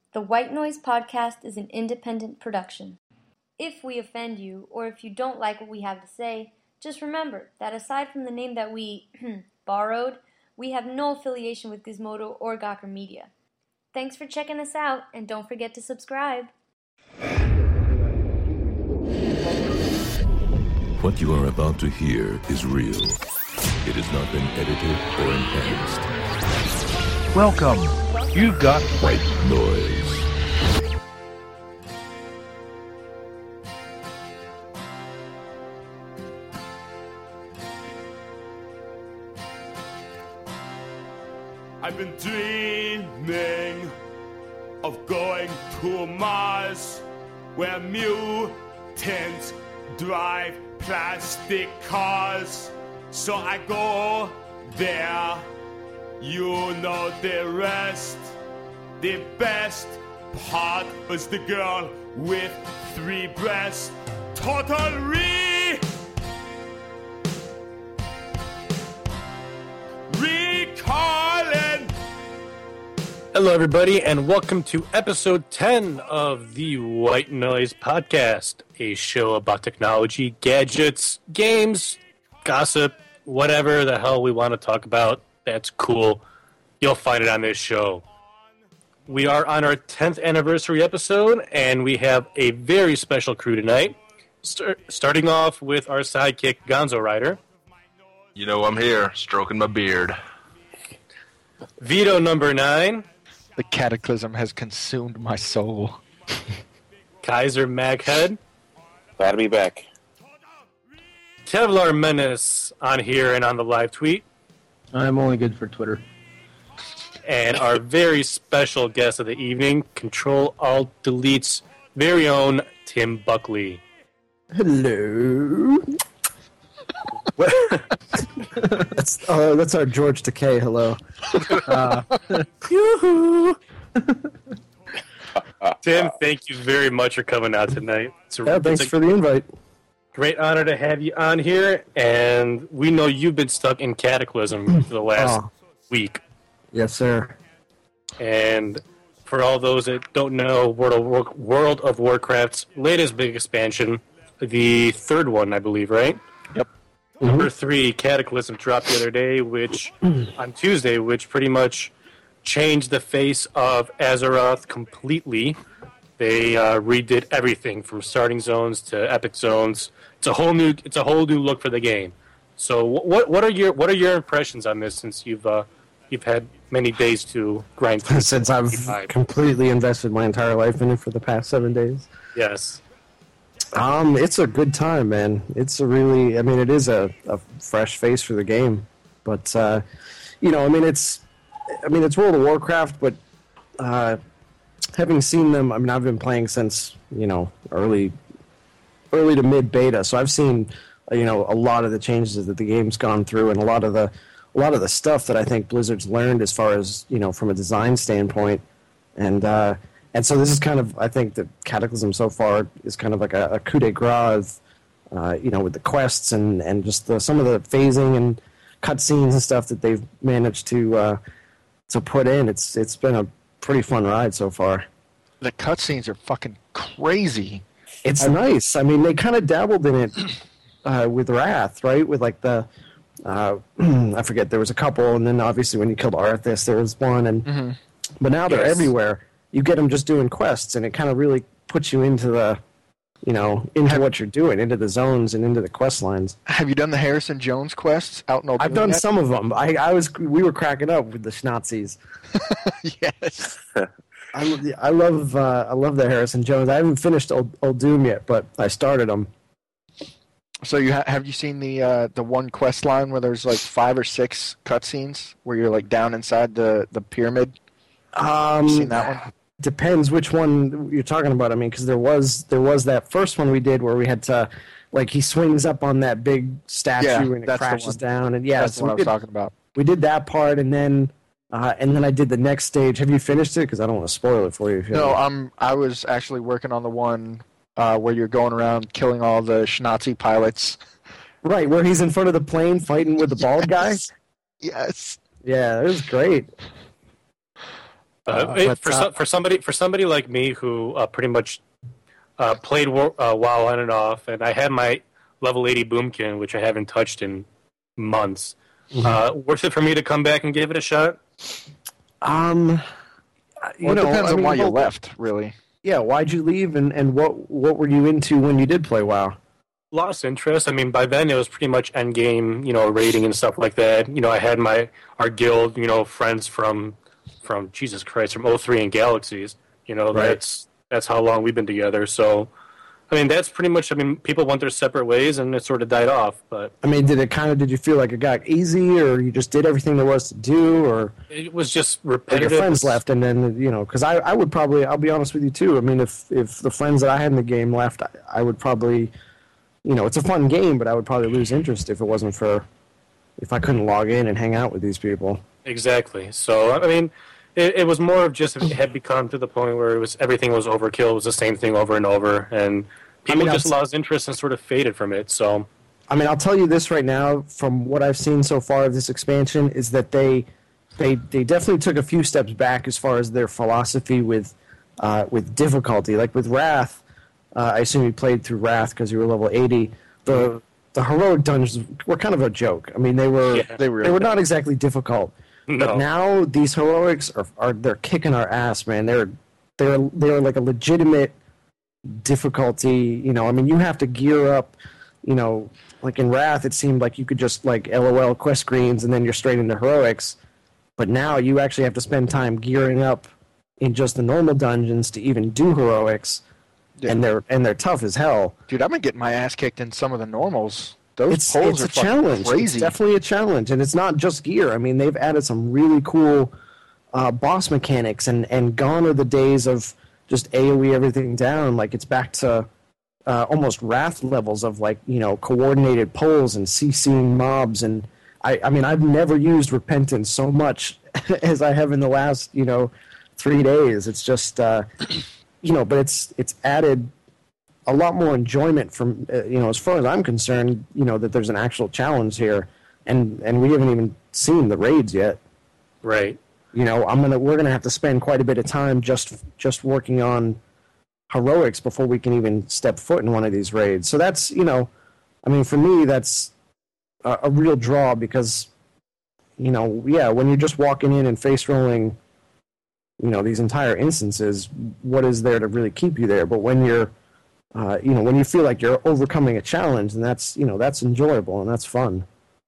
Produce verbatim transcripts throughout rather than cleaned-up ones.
The White Noise Podcast is an independent production. If we offend you, or if you don't like what we have to say, just remember that aside from the name that we borrowed, we have no affiliation with Gizmodo or Gawker Media. Thanks for checking us out, and don't forget to subscribe. What you are about to hear is real. It has not been edited or enhanced. Welcome. You've got White Noise. I've been dreaming of going to Mars, where mutants drive plastic cars. So I go there, you know the rest. The best part was the girl with three breasts. Total re... recalling. Hello, everybody, and welcome to episode ten of the White Noise Podcast, a show about technology, gadgets, games, gossip, whatever the hell we want to talk about. That's cool. You'll find it on this show. We are on our tenth anniversary episode, and we have a very special crew tonight. Start, starting off with our sidekick, Gonzo Rider. You know I'm here, stroking my beard. Vito number nine. The cataclysm has consumed my soul. Kaiser Maghead. Glad to be back. Kevlar Menace on here and on the live tweet. I'm only good for Twitter. And our very special guest of the evening, Control Alt Delete's very own Tim Buckley. Hello. that's uh, that's our George Takei. Hello. Uh, Yoo-hoo. Tim, thank you very much for coming out tonight. It's a, yeah, thanks it's a for the invite. Great honor to have you on here, and we know you've been stuck in Cataclysm for the last oh. week. Yes, sir. And for all those that don't know, World of, War- World of Warcraft's latest big expansion, the third one, I believe, right? Yep. Number Mm-hmm. three, Cataclysm, dropped the other day, which on Tuesday, which pretty much changed the face of Azeroth completely. They uh, redid everything from starting zones to epic zones. It's a whole new, it's a whole new look for the game. So, what what are your what are your impressions on this since you've uh, you've had many days to grind through? Since I've completely invested my entire life in it for the past seven days. Yes. Um, it's a good time, man. It's a really, I mean, it is a, a fresh face for the game, but uh, you know, I mean, it's, I mean, it's World of Warcraft, but uh, having seen them, I mean, I've been playing since you know early, early to mid beta, so I've seen you know a lot of the changes that the game's gone through, and a lot of the, a lot of the stuff that I think Blizzard's learned as far as you know from a design standpoint, and. Uh, And so this is kind of, I think, the Cataclysm so far is kind of like a, a coup de grace, uh, you know, with the quests and, and just the, some of the phasing and cutscenes and stuff that they've managed to uh, to put in. It's it's been a pretty fun ride so far. The cutscenes are fucking crazy. It's nice. I mean, they kind of dabbled in it uh, with Wrath, right? With like the, uh, I forget, there was a couple, and then obviously when you killed Arthas, there was one, and Mm-hmm. but now they're Yes. everywhere. You get them just doing quests, and it kind of really puts you into the, you know, into what you're doing, into the zones and into the quest lines. Have you done the Harrison Jones quests out in Old I've done some of them. I, I was, we were cracking up with the Schnazis. Yes. I, I love, uh, I love the Harrison Jones. I haven't finished Old, Old Doom yet, but I started them. So you ha- have you seen the uh, the one quest line where there's like five or six cutscenes where you're like down inside the, the pyramid? Um, You seen that one? Depends which one you're talking about. I mean, because there was there was that first one we did where we had to, like, he swings up on that big statue Yeah, and it that's the crashes one. down, and yeah, That's so what we I was did, talking about. we did that part, and then uh, and then I did the next stage. Have you finished it? Because I don't want to spoil it for you. If you No, haven't. I'm. I was actually working on the one uh, where you're going around killing all the Schnazi pilots. Right, where he's in front of the plane fighting with the bald guy. Yes. Yeah, it was great. Uh, Uh, it- but, for uh, so, for somebody for somebody like me who uh, pretty much uh, played War, uh, WoW on and off, and I had my level eighty Boomkin, which I haven't touched in months. Mm-hmm. Uh, worth it for me to come back and give it a shot? Um, you Well, it know, depends I on mean, why you well, left, really. Yeah, why'd you leave, and, and what what were you into when you did play WoW? Lost interest. I mean, by then it was pretty much end game, you know, rating and stuff like that. You know, I had my our guild, you know, friends from from Jesus Christ from oh three and Galaxies. You know, Right. that's that's how long we've been together. So, I mean, that's pretty much. I mean, people went their separate ways, and it sort of died off. But I mean, did it kind of did you feel like it got easy, or you just did everything there was to do, or it was just or your repetitive. friends left, and then you know, because I, I would probably I'll be honest with you too. I mean, if if the friends that I had in the game left, I, I would probably, you know, it's a fun game, but I would probably lose interest if it wasn't for if I couldn't log in and hang out with these people. Exactly. So, I mean, it, it was more of just it had become to the point where it was everything was overkill. It was the same thing over and over, and people I mean, just I'll- lost interest and sort of faded from it. So, I mean, I'll tell you this right now, from what I've seen so far of this expansion, is that they they they definitely took a few steps back as far as their philosophy with uh, with difficulty. Like with Wrath, uh, I assume you played through Wrath because you were level eighty. The the heroic dungeons were kind of a joke. I mean, they were Yeah, they were. they were not exactly difficult. no. But now these heroics are, are they're kicking our ass, man. They're they're they're like a legitimate difficulty. You know, I mean, you have to gear up. You know, like in Wrath, it seemed like you could just like LOL quest screens and then you're straight into heroics. But now you actually have to spend time gearing up in just the normal dungeons to even do heroics, Yeah. and they're and they're tough as hell. Dude, I've been getting my ass kicked in some of the normals. Those It's polls it's are a fucking challenge. crazy. It's definitely a challenge, and it's not just gear. I mean, they've added some really cool uh, boss mechanics, and and gone are the days of just AoE everything down. Like it's back to uh, almost Wrath levels of like you know coordinated pulls and CCing mobs. And I I mean I've never used Repentance so much as I have in the last you know three days. It's just uh, you know, but it's it's added a lot more enjoyment from uh, you know as far as I'm concerned, you know that there's an actual challenge here, and and we haven't even seen the raids yet. Right. You know, I'm gonna we're gonna have to spend quite a bit of time just just working on heroics before we can even step foot in one of these raids. So that's you know, I mean for me that's a, a real draw because you know yeah when you're just walking in and face rolling, you know these entire instances, what is there to really keep you there? But when you're Uh, you know, when you feel like you're overcoming a challenge, and that's you know that's enjoyable and that's fun.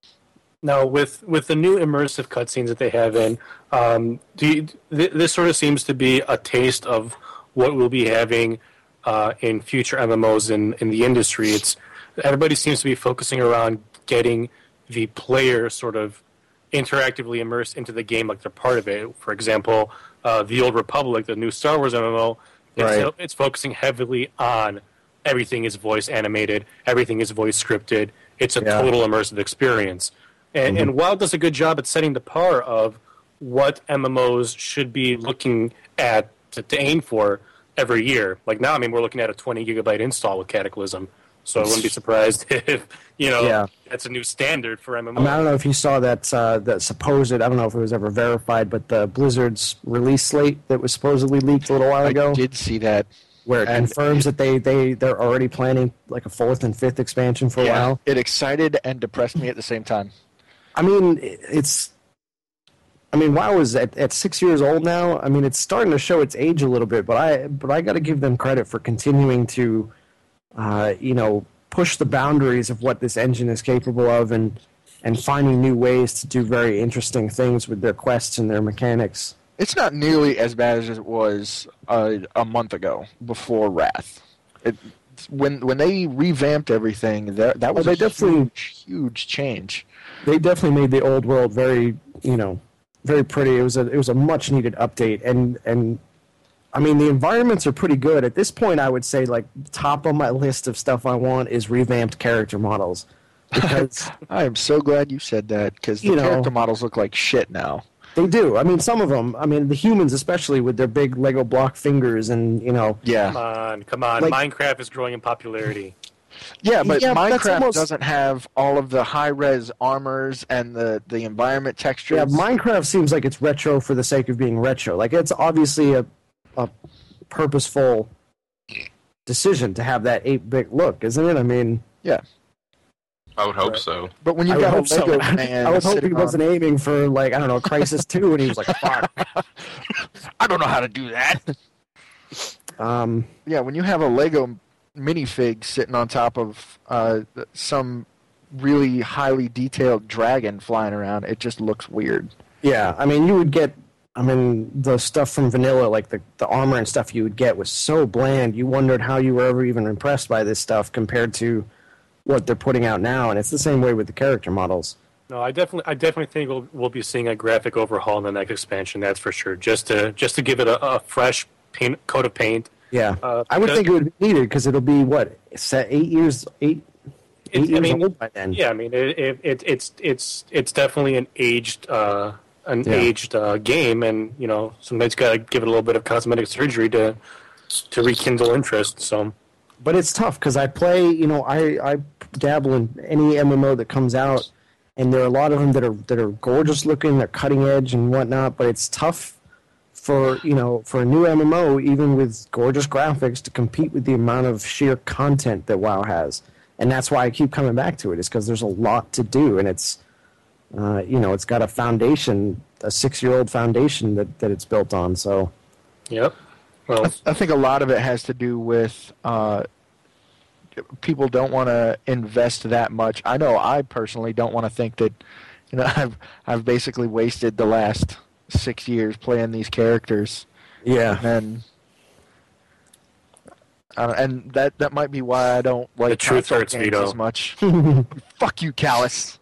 Now, with, with the new immersive cutscenes that they have in, um, do you, th- this sort of seems to be a taste of what we'll be having uh, in future M M Os in, in the industry. It's everybody seems to be focusing around getting the player sort of interactively immersed into the game, like they're part of it. For example, uh, the Old Republic, the new Star Wars M M O, it's, Right. it's focusing heavily on everything is voice animated, everything is voice scripted. It's a Yeah. total immersive experience. And, Mm-hmm. and WoW does a good job at setting the par of what M M Os should be looking at to, to aim for every year. Like now, I mean, we're looking at a twenty gigabyte install with Cataclysm. So I wouldn't be surprised if, you know, Yeah. that's a new standard for M M I O. mean, I don't know if you saw that uh, that supposed. I don't know if it was ever verified, but the Blizzard's release slate that was supposedly leaked a little while I ago, did see that. where it and- confirms that they they they're already planning like a fourth and fifth expansion for a Yeah, while. it excited and depressed me at the same time. I mean, it- it's. I mean, WoW is at, at six years old now. I mean, it's starting to show its age a little bit, but I but I got to give them credit for continuing to, uh, you know, push the boundaries of what this engine is capable of, and and finding new ways to do very interesting things with their quests and their mechanics. It's not nearly as bad as it was uh, a month ago before Wrath. It, when when they revamped everything, that that was Oh, they a definitely- huge, huge change. They definitely made the old world very, you know, very pretty. It was a it was a much needed update, and and I mean the environments are pretty good at this point. I would say like top on my list of stuff I want is revamped character models, because I am so glad you said that because the You know- character models look like shit now. they do. I mean some of them. I mean the humans especially with their big Lego block fingers, and you know Yeah, Come on, come on. Like- Minecraft is growing in popularity. Yeah, but Yeah, that's Minecraft almost- doesn't have all of the high-res armors and the, the environment textures. Yeah, Minecraft seems like it's retro for the sake of being retro. Like, it's obviously a, a purposeful decision to have that eight-bit look, isn't it? I mean, yeah. I would hope so. But when you've I would got a hope so. Lego man I would hope sitting he wasn't on- aiming for, like, I don't know, Crisis two, and he was like, fuck. I don't know how to do that. Um, Yeah, when you have a Lego minifig sitting on top of uh, some really highly detailed dragon flying around, it just looks weird. yeah, I mean, you would get, I mean, the stuff from Vanilla, like the, the armor and stuff you would get was so bland, you wondered how you were ever even impressed by this stuff compared to what they're putting out now, and it's the same way with the character models. No, I definitely, I definitely think we'll, we'll be seeing a graphic overhaul in the next expansion. That's for sure. Just to, just to give it a, a fresh paint, coat of paint. Yeah, Uh, I would because- think it would be needed because it'll be what set eight years, eight, It- eight I years mean, old by then. Yeah, I mean, it, it, it, it's, it's, it's definitely an aged, uh, an Yeah. aged uh, game, and you know, sometimes got to give it a little bit of cosmetic surgery to, to rekindle interest. So, But it's tough because I play, you know, I, I dabble in any M M O that comes out, and there are a lot of them that are that are gorgeous looking, they're cutting edge and whatnot. But it's tough for you know for a new M M O, even with gorgeous graphics, to compete with the amount of sheer content that WoW has. And that's why I keep coming back to it, is because there's a lot to do, and it's uh, you know it's got a foundation, a six year old foundation that that it's built on. So yep. Well, I, th- I think a lot of it has to do with uh, people don't want to invest that much. I know I personally don't want to think that, you know, I've I've basically wasted the last six years playing these characters, yeah, and uh, and that that might be why I don't like The truth console hurts, games Vito. as much. Fuck you, Callus.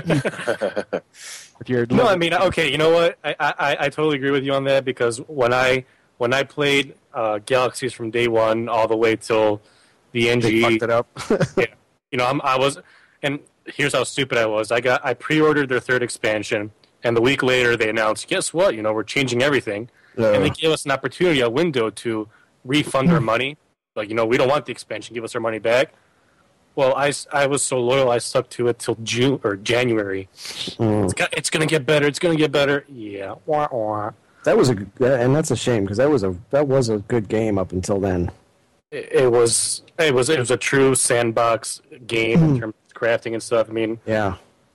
With your no, I mean, okay, you know what? I, I, I totally agree with you on that, because when I when I played uh, Galaxies from day one all the way till the N G, they fucked it up. yeah, you know, I'm, I was, and here's how stupid I was. I got I pre-ordered their third expansion, and the week later they announced, guess what? You know, we're changing everything, and they gave us an opportunity, a window to refund our money. Like, you know, we don't want the expansion. Give us our money back. Well, I, I was so loyal, I stuck to it till June or January. Mm. It's got, it's gonna get better. It's gonna get better. Yeah. Wah, wah. That was a good- and that's a shame because that was a that was a good game up until then. It, it was it was it was a true sandbox game in terms of crafting and stuff. I mean, Yeah,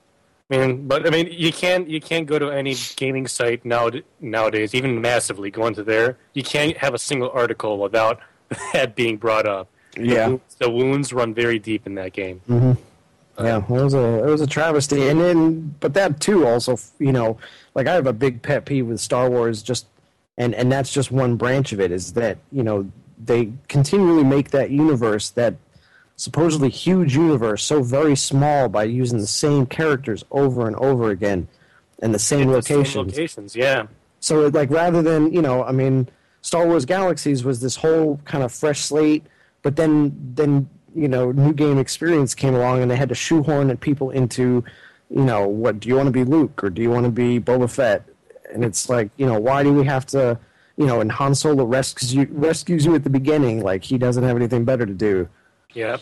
I mean, but I mean, you can't you can't go to any gaming site now nowadays, even massively go into there. You can't have a single article without that being brought up. Yeah. the, wounds- the wounds run very deep in that game. yeah, it was a it was a travesty, and then but that too also you know like I have a big pet peeve with Star Wars, just and and that's just one branch of it, is that you know they continually make that universe, that supposedly huge universe, so very small by using the same characters over and over again and the same The same locations. locations, yeah. So, like, rather than, you know, I mean, Star Wars Galaxies was this whole kind of fresh slate, but then, then you know, New Game Experience came along and they had to shoehorn people into, you know, what, do you want to be Luke or do you want to be Boba Fett? And it's like, you know, why do we have to, you know, and Han Solo rescues you, rescues you at the beginning, like he doesn't have anything better to do. Yep.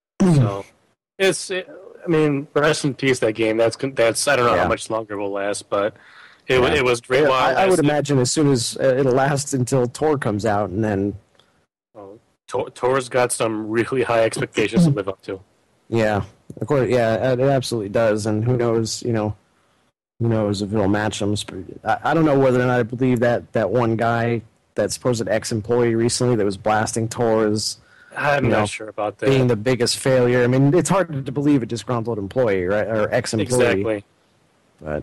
So it's, it, I mean, rest in peace that game. That's that's I don't know Yeah. how much longer it will last, but it wa- Yeah. it was great. Yeah, while it I, I would lasted. imagine as soon as uh, it'll last until Tor comes out, and then, Oh, Tor- Tor's got some really high expectations to live up to. yeah, of course, yeah, it it absolutely does. And who knows, you know, who knows if it'll match them. I, I don't know whether or not I believe that that one guy, that supposed ex-employee recently that was blasting Tor as I'm You not know, sure about that. being the biggest failure. I mean, it's hard to believe a disgruntled employee, right, or ex-employee. exactly. But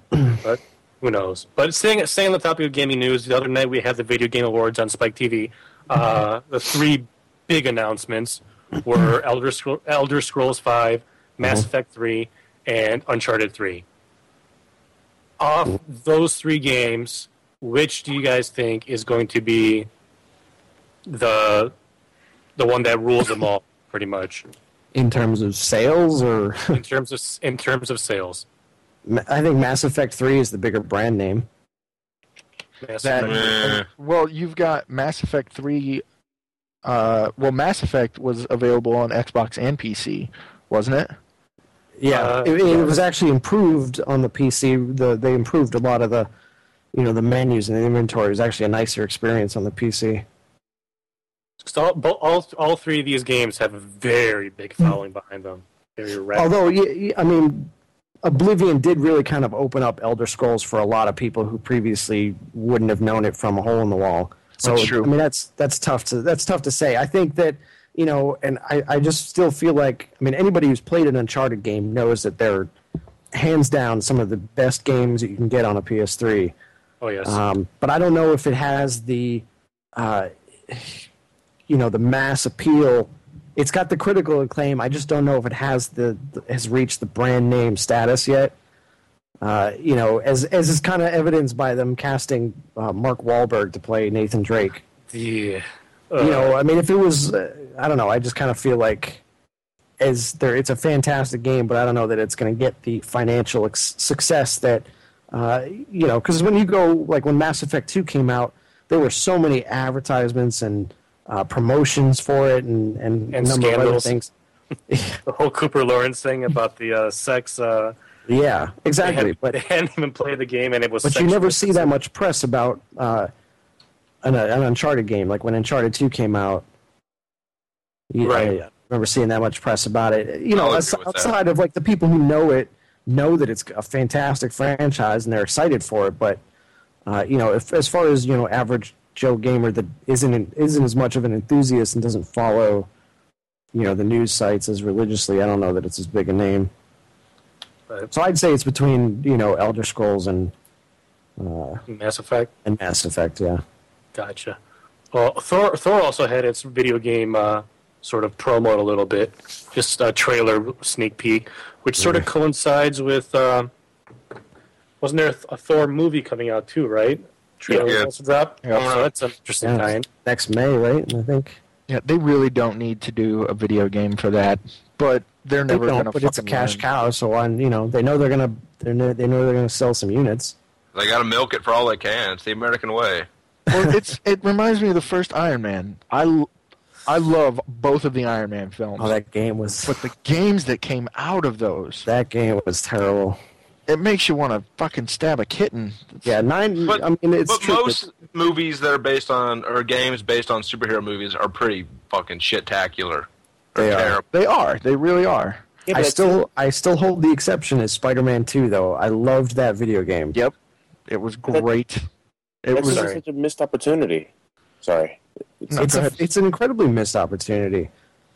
But who knows? But staying, staying on the topic of gaming news, the other night we had the Video Game Awards on Spike T V. Uh, the three big announcements were Elder, Scroll, Elder Scrolls five, Mass Effect three, and Uncharted three. Off those three games, which do you guys think is going to be the the one that rules them all, pretty much, in terms of sales, or in terms of in terms of sales? I think Mass Effect three is the bigger brand name. Mass That- Effect- Eh. Well, you've got Mass Effect three uh, well, Mass Effect was available on Xbox and P C, wasn't it? Yeah, Uh, it, it was actually improved on the P C. The they improved a lot of the, you know, the menus and the inventory. It was actually a nicer experience on the P C. So all, bo- all all three of these games have a very big following behind them. Very rapid. Although, y- y- I mean, Oblivion did really kind of open up Elder Scrolls for a lot of people who previously wouldn't have known it from a hole in the wall. So That's true. I mean, that's that's tough to that's tough to say. I think that, you know, and I, I just still feel like, I mean, anybody who's played an Uncharted game knows that they're hands down some of the best games that you can get on a P S three. Oh yes. Um, but I don't know if it has the, uh, you know, the mass appeal. It's got the critical acclaim. I just don't know if it has the has reached the brand name status yet. Uh, you know, as as is kind of evidenced by them casting uh, Mark Wahlberg to play Nathan Drake. yeah. Uh, You know, I mean, if it was, uh, I don't know. I just kind of feel like as there, it's a fantastic game, but I don't know that it's going to get the financial ex- success that, uh, you know, because when you go, like when Mass Effect two came out, there were so many advertisements and uh, promotions for it and, and, And a number of other scandals. things. the whole Cooper Lawrence thing about the uh, sex. Uh, Yeah, they, exactly. had, But they hadn't even played the game, and it was. but you never see that much press about uh, an, an Uncharted game. Like when Uncharted two came out, you, Right. I remember seeing that much press about it. You know, I'll agree as- with that. outside of like the people who know it, know that it's a fantastic franchise and they're excited for it. But uh, you know, if, as far as you know, average Joe gamer that isn't isn't as much of an enthusiast and doesn't follow, you know, the news sites as religiously, I don't know that it's as big a name. Right. So I'd say it's between, you know, Elder Scrolls and uh, Mass Effect. and Mass Effect, yeah. Gotcha. Well, Thor, Thor also had its video game uh, sort of promo a little bit, just a trailer sneak peek, which sort of coincides with. Uh, wasn't there a Thor movie coming out too? Right? Trailer Yeah. also dropped. Yeah. So that's an interesting Yeah. kind. Next May, right? I think. Yeah, they really don't need to do a video game for that, but they're They never don't, going to but fucking it's a cash learn. cow, so on, you know, they know they're gonna they're no, they know they're gonna sell some units. They got to milk it for all they can. It's the American way. Well, it's it reminds me of the first Iron Man. I, l- I love both of the Iron Man films, Oh, that game was but the games that came out of those, that game was terrible. it makes you want to fucking stab a kitten. Yeah, nine. But, I mean, it's but true. most movies that are based on, or games based on superhero movies are pretty fucking shit-tacular. They're They are. terrible. They are. They really are. Yeah, I but still I still hold the exception as Spider-Man two, though. I loved that video game. Yep. It was great. It That's was. just such a missed opportunity. Sorry. No, It's go a, ahead. it's an incredibly missed opportunity.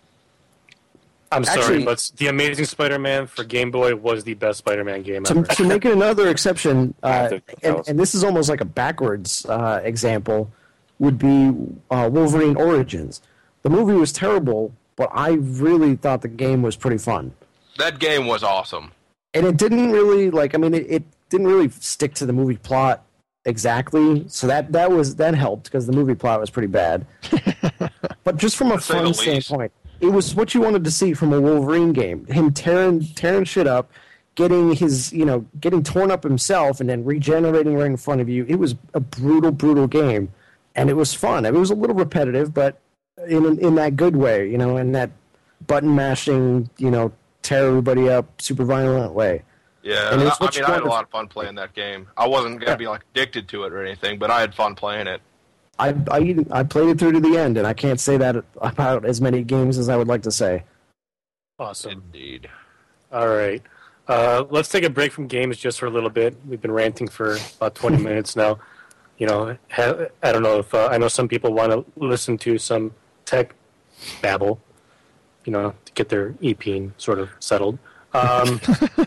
I'm sorry, Actually- but the Amazing Spider-Man for Game Boy was the best Spider-Man game To, ever. to make it another exception, I have uh, to tell and, us. and this is almost like a backwards uh, example, would be uh, Wolverine Origins. The movie was terrible, but I really thought the game was pretty fun. That game was awesome. And it didn't really like. I mean, it, it didn't really stick to the movie plot exactly. So that that was that helped because the movie plot was pretty bad. But just from a To say the fun least. standpoint, it was what you wanted to see from a Wolverine game. Him tearing tearing shit up, getting his you know getting torn up himself, and then regenerating right in front of you. It was a brutal, brutal game, and it was fun. I mean, it was a little repetitive, but in in that good way, you know, in that button mashing, you know, tear everybody up, super violent way. Yeah, And I, it's I what mean, you I had a wanted- lot of fun playing that game. I wasn't gonna Yeah. be like addicted to it or anything, but I had fun playing it. I, I I played it through to the end, and I can't say that about as many games as I would like to say. Awesome. Indeed. All right. Uh, let's take a break from games just for a little bit. We've been ranting for about twenty minutes now. You know, ha- I don't know if uh, I know some people want to listen to some tech babble, you know, to get their E P sort of settled. Um,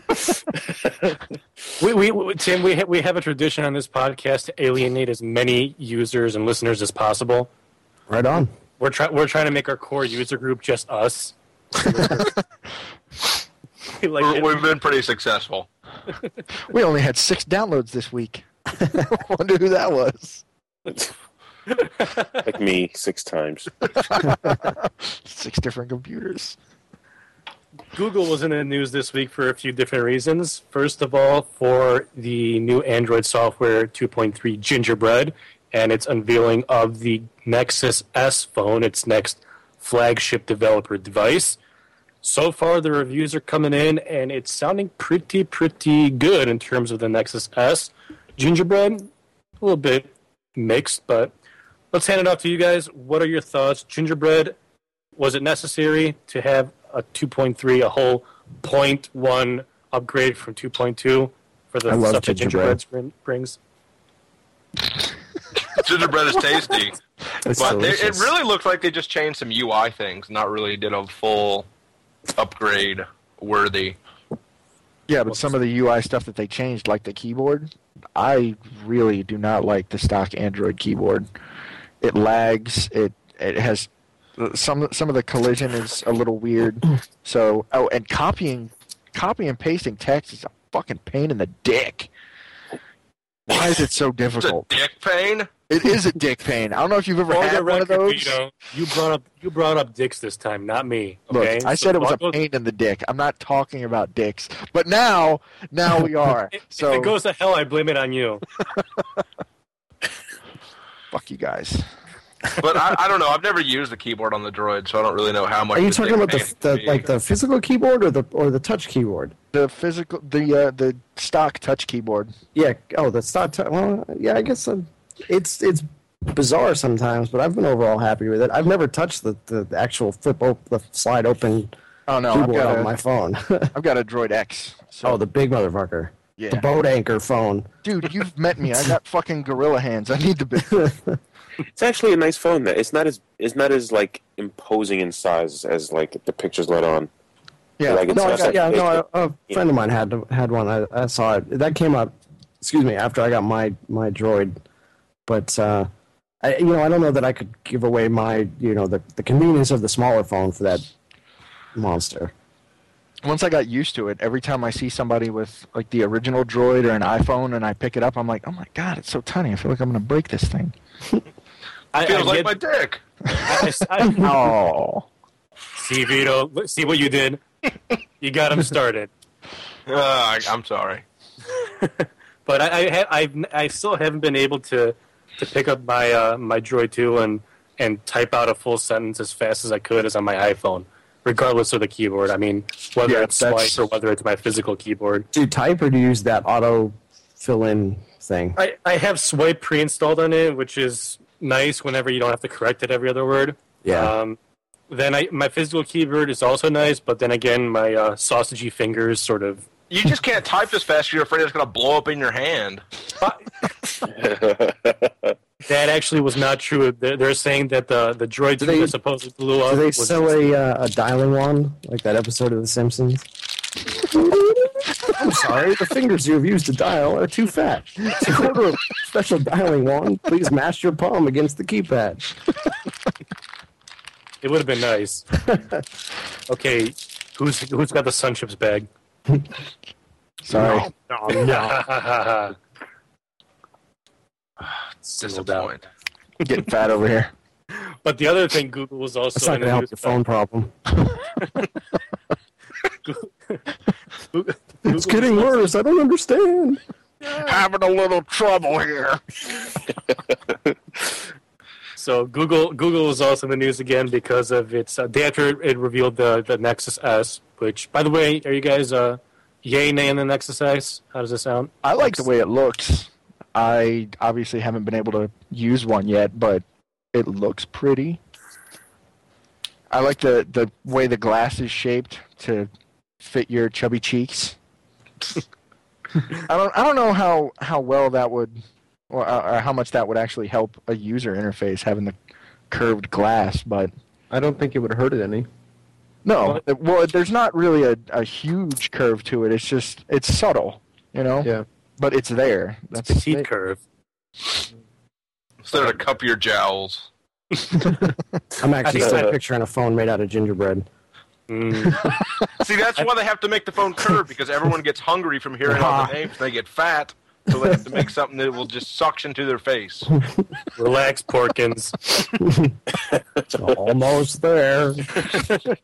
we, we, we, Tim, we, ha- we have a tradition on this podcast to alienate as many users and listeners as possible. Right on. We're trying we're trying to make our core user group just us. We like We're, it. we've been pretty successful. We only had six downloads this week. Wonder who that was. Like me, six times. Six different computers. Google was in the news this week for a few different reasons. First of all, for the new Android software two point three Gingerbread, and its unveiling of the Nexus S phone, its next flagship developer device. So far, the reviews are coming in, and it's sounding pretty, pretty good in terms of the Nexus S. Gingerbread, a little bit mixed, but let's hand it off to you guys. What are your thoughts? Gingerbread, was it necessary to have a two point three, a whole zero point one upgrade from two point two for the I love stuff that gingerbread. Gingerbread brings? Gingerbread is tasty. It's But they, it delicious. really looks like they just changed some U I things, not really did a full upgrade worthy. Yeah, but some of the U I stuff that they changed, like the keyboard, I really do not like the stock Android keyboard. It lags. It it has some some of the collision is a little weird. So oh, and copying copy and pasting text is a fucking pain in the dick. Why is it so It's a difficult? dick pain. It is a dick pain. I don't know if you've ever For the had one of record, those. Vito, you brought up you brought up dicks this time, not me. Look, Okay? I said it was a Marco- pain in the dick. I'm not talking about dicks, but now, now we are. If So it goes to hell, I blame it on you. fuck you guys. But I, I don't know. I've never used the keyboard on the Droid, so I don't really know how much. Are you the talking dick about the, pain can the be. like the physical keyboard or the or the touch keyboard? The physical, the uh, the stock touch keyboard. Yeah. Oh, the start. T- well, yeah. I guess um, it's it's bizarre sometimes, but I've been overall happy with it. I've never touched the, the, the actual flip op- the slide open Oh no, I've keyboard got on a, my phone. I've got a Droid X. So, oh, the big motherfucker. yeah, The boat anchor phone. dude, you've met me. I got fucking gorilla hands. I need the big. It's actually a nice phone. That it's not as it's not as like imposing in size as like the pictures let on. Yeah, Like, it's No, I not got, like- yeah, no. it- A, a friend of mine had had one. I, I saw it. That came out. Excuse me. After I got my my Droid, but uh, I, you know, I don't know that I could give away my, you know, the the convenience of the smaller phone for that monster. once I got used to it, every time I see somebody with like the original Droid or an iPhone and I pick it up, I'm like, oh my god, it's so tiny. I feel like I'm gonna break this thing. I, Feels I like get- my dick. I- I- Oh, see, Vito, look- see what you did? You got him started. Uh, I, I'm sorry. But I, I, ha- I, I still haven't been able to, to pick up my uh, my Droid two and, and type out a full sentence as fast as I could as on my iPhone, regardless of the keyboard. I mean, whether Yeah, it's that's- swipe or whether it's my physical keyboard. Do you type or do you use that auto fill in thing? I, I have swipe pre-installed on it, which is nice whenever you don't have to correct it every other word. Yeah. Um, then I, my physical keyboard is also nice, but then again, my uh, sausagey fingers sort of. You just can't type this fast. You're afraid it's going to blow up in your hand. That actually was not true. They're, they're saying that the the Droid two they- that supposedly blew up. Do they was sell just- a uh, a dialing wand like that episode of The Simpsons? I'm sorry, the fingers you have used to dial are too fat. To order a special dialing wand, please mash your palm against the keypad. It would have been nice. Okay, who's who's got the Sun Chips bag? sorry. No. It's disappointing. Getting fat over here. But the other thing, Google was also That's not in going the to help news your phone problem. Google- It's Google getting was also- worse. I don't understand. Having a little trouble here. So Google Google was also in the news again because of its uh, day after it revealed the the Nexus S. Which, by the way, are you guys uh, yay nay on the Nexus S? How does it sound? I like the way it looks. I obviously haven't been able to use one yet, but it looks pretty. I like the, the way the glass is shaped to fit your chubby cheeks. I don't I don't know how, how well that would, or, or how much that would actually help a user interface having the curved glass, but I don't think it would hurt it any. no. It- well, there's not really a, a huge curve to it. It's just it's subtle, you know. Yeah. But it's there. That's Petite curve. Instead of to cup your jowls. I'm actually That's, still uh, picturing a phone made out of gingerbread. Mm. See, that's why they have to make the phone curved, because everyone gets hungry from hearing all the names and they get fat, so they have to make something that will just suction to their face. Relax, Porkins. Almost there.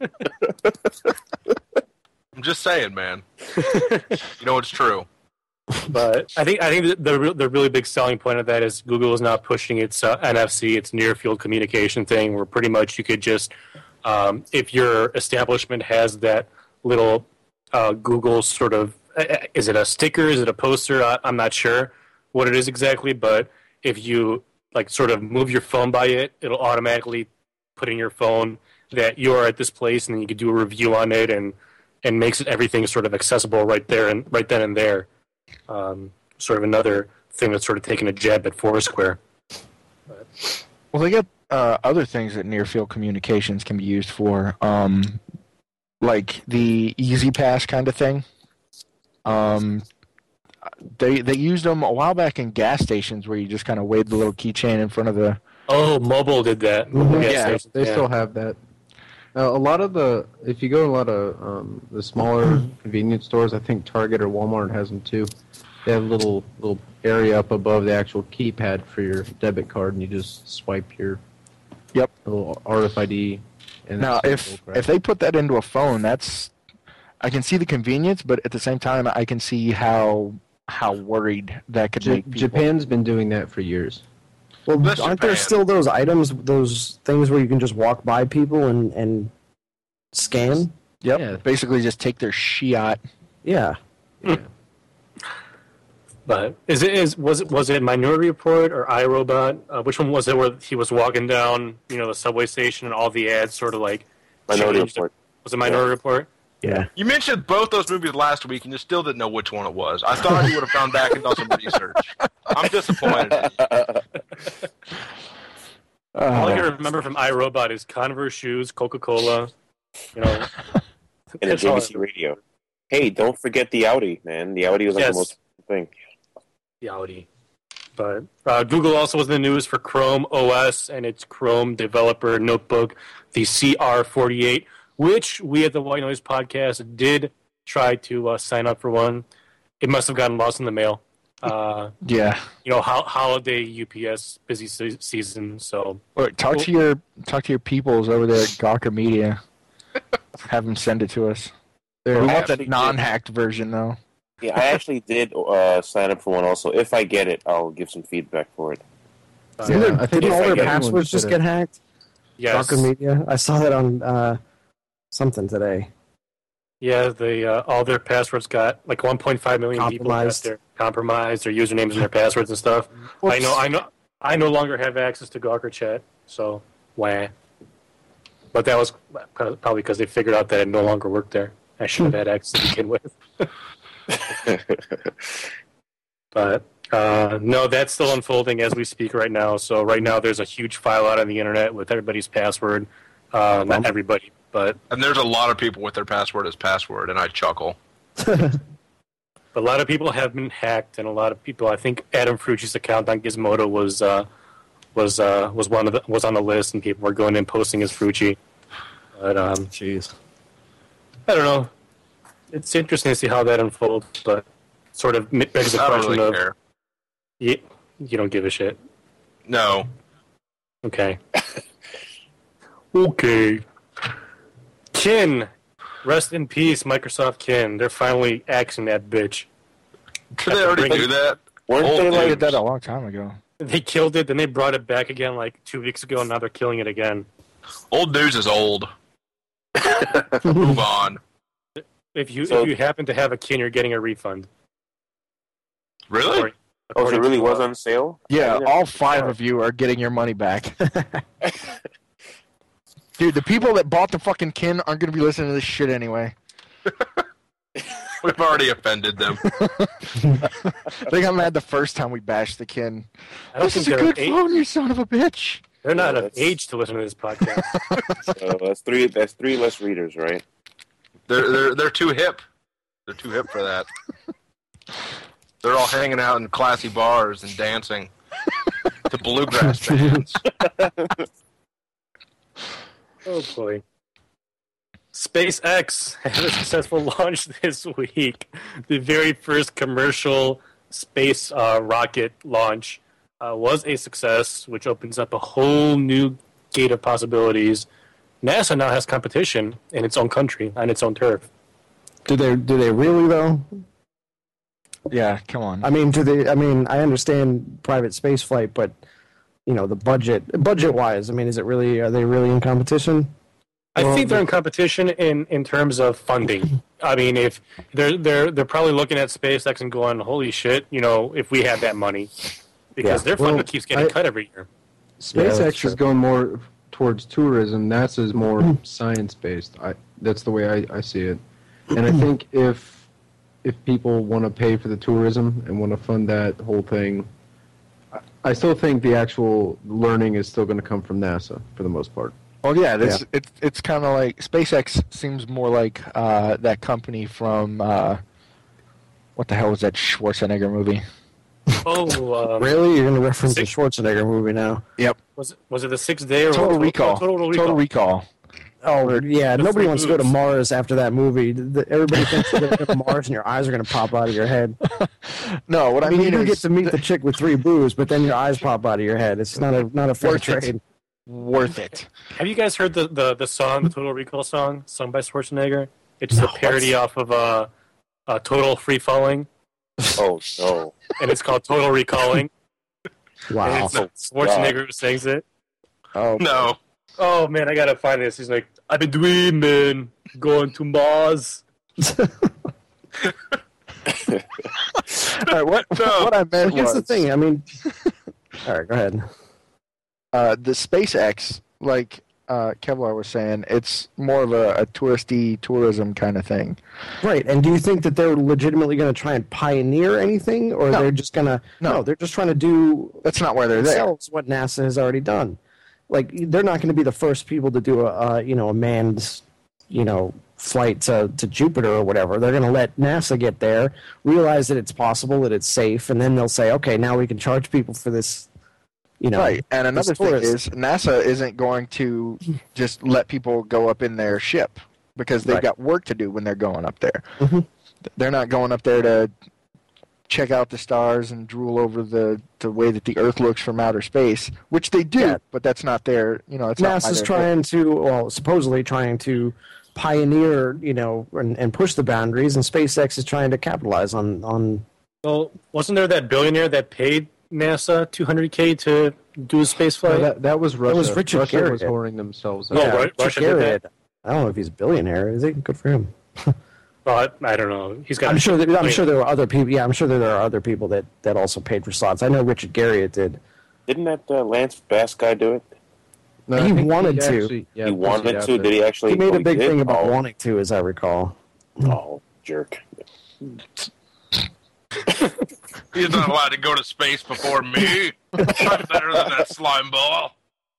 I'm just saying, man. You know it's true. But I think I think the the the really big selling point of that is Google is now pushing its uh, N F C, its near field communication thing, where pretty much you could just, um, if your establishment has that little uh, Google sort of, is it a sticker, is it a poster? I, I'm not sure what it is exactly, but if you like sort of move your phone by it, it'll automatically put in your phone that you are at this place, and then you can do a review on it, and and makes it everything sort of accessible right there and right then and there. Um, sort of another thing that's sort of taking a jab at Foursquare. But. Well, they got uh, other things that near field communications can be used for, um, like the Easy Pass kind of thing. Um, they they used them a while back in gas stations where you just kind of wave the little keychain in front of the. Oh, mobile did that. Mobile gas Yeah, stations, they yeah. still have that. Uh, a lot of the, if you go to a lot of um, the smaller convenience stores, I think Target or Walmart has them too. They have a little little area up above the actual keypad for your debit card, and you just swipe your Yep. little R F I D. And Now, that's if cool crap. if they put that into a phone, that's I can see the convenience, but at the same time, I can see how how worried that could J- make people. Japan's been doing that for years. Well, That's aren't there Japan. still those items, those things where you can just walk by people and, and scan? Yep. Yeah. Basically, just take their shiat. Yeah. But is it is was it was it Minority Report or iRobot? Uh, which one was it where he was walking down, you know, the subway station and all the ads sort of like Minority changed? Report. Was it Minority Report? Yeah. You mentioned both those movies last week, and you still didn't know which one it was. I thought you would have gone back and done some research. I'm disappointed. in you. All I Uh, can remember from iRobot is Converse shoes, Coca-Cola, you know. And the That's all J V C radio. Hey, don't forget the Audi, man. The Audi was like Yes. the most thing. the Audi. But uh, Google also was in the news for Chrome O S and its Chrome developer notebook, the C R forty-eight, which we at the White Noise Podcast did try to uh, sign up for one. It must have gotten lost in the mail. Uh, yeah. you know, ho- holiday U P S busy se- season. So Look, talk to your talk to your peoples over there at Gawker Media. Have them send it to us. We I want the actually did- non-hacked version, though. Yeah, I actually did uh, sign up for one also. If I get it, I'll give some feedback for it. uh, Didn't, Yeah, I think didn't if all I their get passwords one, just should get hacked? yes, Gawker Media? I saw that on uh, something today. yeah, the uh, all their passwords got like one point five million people got Compromised. their compromised, their usernames and their passwords and stuff. I know, I know, I no longer have access to Gawker Chat, so wah. But that was probably because they figured out that it no longer worked there. I should have had access to begin with. But uh, no, that's still unfolding as we speak right now. So right now, there's a huge file out on the internet with everybody's password. Uh, not everybody, but And there's a lot of people with their password as password, and I chuckle. But a lot of people have been hacked, and a lot of people. I think Adam Frucci's account on Gizmodo was uh, was uh, was one of the, was on the list, and people were going in posting as Frucci. But um, Jeez. I don't know. It's interesting to see how that unfolds, but sort of begs the I don't question really of care. you, you don't give a shit. No. Okay. Okay. Kin, rest in peace, Microsoft Kin. They're finally axing that bitch. Did they already do that? Weren't Old they They like did that a long time ago. They killed it, then they brought it back again like two weeks ago, and now they're killing it again. Old news is old. Move on. If you So- if you happen to have a Kin, you're getting a refund. Really? According- Oh, so it according really to, was uh, on sale? Yeah, I didn't- all five of you are getting your money back. Dude, the people that bought the fucking Kin aren't going to be listening to this shit anyway. We've already offended them. They got mad the first time we bashed the Kin. I don't This think is a they're good of age. phone, you son of a bitch. They're not Yeah, of that's- age to listen to this podcast. So that's three. That's three less readers, right? They're they're they're too hip. They're too hip for that. They're all hanging out in classy bars and dancing to bluegrass bands. Oh boy. SpaceX had a successful launch this week. The very first commercial space uh, rocket launch uh, was a success, which opens up a whole new gate of possibilities. NASA now has competition in its own country, on its own turf. Do they do they really though? Yeah, come on. I mean, to the I mean, I understand private space flight, but you know, the budget budget wise, I mean, is it really? Are they really in competition? I Well, think they're in competition in, in terms of funding. I mean, if they're they're they're probably looking at SpaceX and going, "Holy shit!" You know, if we had that money, because Yeah. their funding Well, keeps getting I- cut every year. Yeah, that's SpaceX true. is going more towards tourism. NASA's more science-based. I, that's the way I, I see it. And I think if if people want to pay for the tourism and want to fund that whole thing, I, I still think the actual learning is still going to come from NASA for the most part. Well, yeah, this, it's it's kind of like SpaceX seems more like uh, that company from uh, what the hell was that Schwarzenegger movie? Oh, um, Really? You're going to reference Six- the Schwarzenegger movie now? Yep, was it was it the sixth day or Total Recall. Total, Total Recall. Total Recall. Oh, yeah. the Nobody free wants to go to booze. Mars after that movie. The- Everybody thinks you're going to go to Mars and your eyes are going to pop out of your head. No, what I, I mean, mean you do is get to meet the chick with three boos, but then your eyes pop out of your head. It's not a not a fair Worth it. trade. worth it. Have you guys heard the, the, the song, the Total Recall song, sung by Schwarzenegger? It's a parody off of uh, uh, Total Free Falling, Oh no! and it's called Total Recalling. Wow. And it's Schwarzenegger who sings it. Oh, No. Oh man, I gotta find this. He's like, I've been dreaming, going to Mars. All right, what No. what I meant Here's was the thing. I mean, all right, go ahead. uh, the SpaceX, like uh, Kevlar was saying, it's more of a, a touristy tourism kind of thing. Right, and do you think that they're legitimately going to try and pioneer anything, or No. they're just going to? No. No, they're just trying to do That's not why they're there. themselves what NASA has already done. Like they're not going to be the first people to do a, uh, you know, a manned, you know, flight to, to Jupiter or whatever. They're going to let NASA get there, realize that it's possible, that it's safe, and then they'll say, okay, now we can charge people for this. You know, Right, and another this thing tourist. is NASA isn't going to just let people go up in their ship because they've Right. got work to do when they're going up there. Mhm. They're not going up there to check out the stars and drool over the, the way that the Earth looks from outer space, which they do, Yeah. but that's not their, you know, it's not why NASA's they're trying to, well, supposedly trying to pioneer, you know, and, and push the boundaries, and SpaceX is trying to capitalize on on. Well, wasn't there that billionaire that paid NASA two hundred K to do a space No, flight? that that was Russia. was Richard Russia was Garriott. whoring themselves Oh, out. right. Russia did Garrett. that? I don't know if he's a billionaire. Is he? Good for him. Well, I, I don't know. He's got. I'm a- sure. That, I'm sure there were other people. Yeah, I'm sure that there are other people that, that also paid for slots. I know Richard Garriott did. Didn't that uh, Lance Bass guy do it? No, I He think wanted to. actually- yeah, he pushed wanted it out to. there. Did he actually? He made oh, a big did? thing about oh, wanting to, as I recall. Oh, jerk! He's not allowed to go to space before me. I'm better than that slime ball.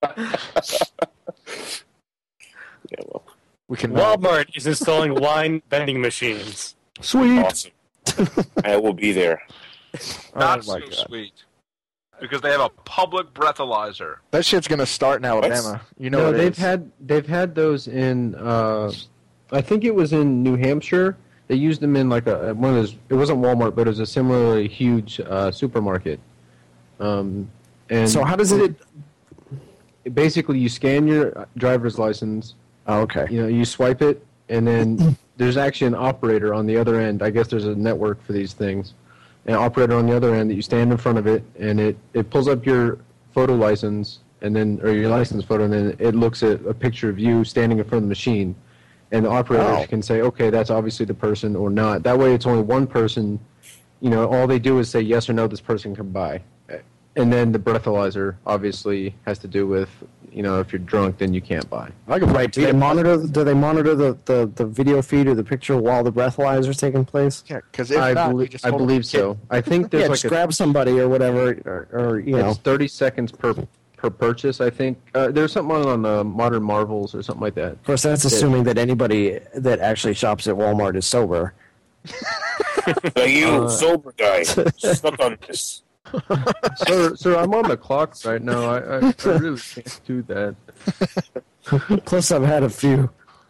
Yeah, well, We can Walmart is installing wine vending machines. Sweet. awesome. I will be there. Not oh my so God. sweet. Because they have a public breathalyzer. That shit's gonna start in Alabama. You know no, it they've is. had they've had those in. Uh, I think it was in New Hampshire. They used them in like a one of those. It wasn't Walmart, but it was a similarly huge uh, supermarket. Um, and So how does it? basically you scan your driver's license. Oh, okay. You know, you swipe it, and then there's actually an operator on the other end. I guess there's a network for these things. An operator on the other end that you stand in front of it, and it, it pulls up your photo license, and then or your license photo, and then it looks at a picture of you standing in front of the machine, and the operator Oh. can say, okay, that's obviously the person or not. That way, it's only one person. You know, all they do is say yes or no. This person can buy, and then the breathalyzer obviously has to do with, you know, if you're drunk, then you can't buy. I can Right. Do they monitor? Do they monitor the, the, the video feed or the picture while the breathalyzer is taking place? Yeah, because if I, not, belie- you just I hold them believe to so. I think there's Yeah, like just a, grab somebody or whatever, or, or you know. it's thirty seconds per per purchase. I think uh, there's something on uh, Modern Marvels or something like that. Of course, that's assuming that anybody that actually shops at Walmart is sober. Hey, you Uh, sober guy, stuck on this. sir, sir, I'm on the clock right now. I, I, I really can't do that. Plus, I've had a few.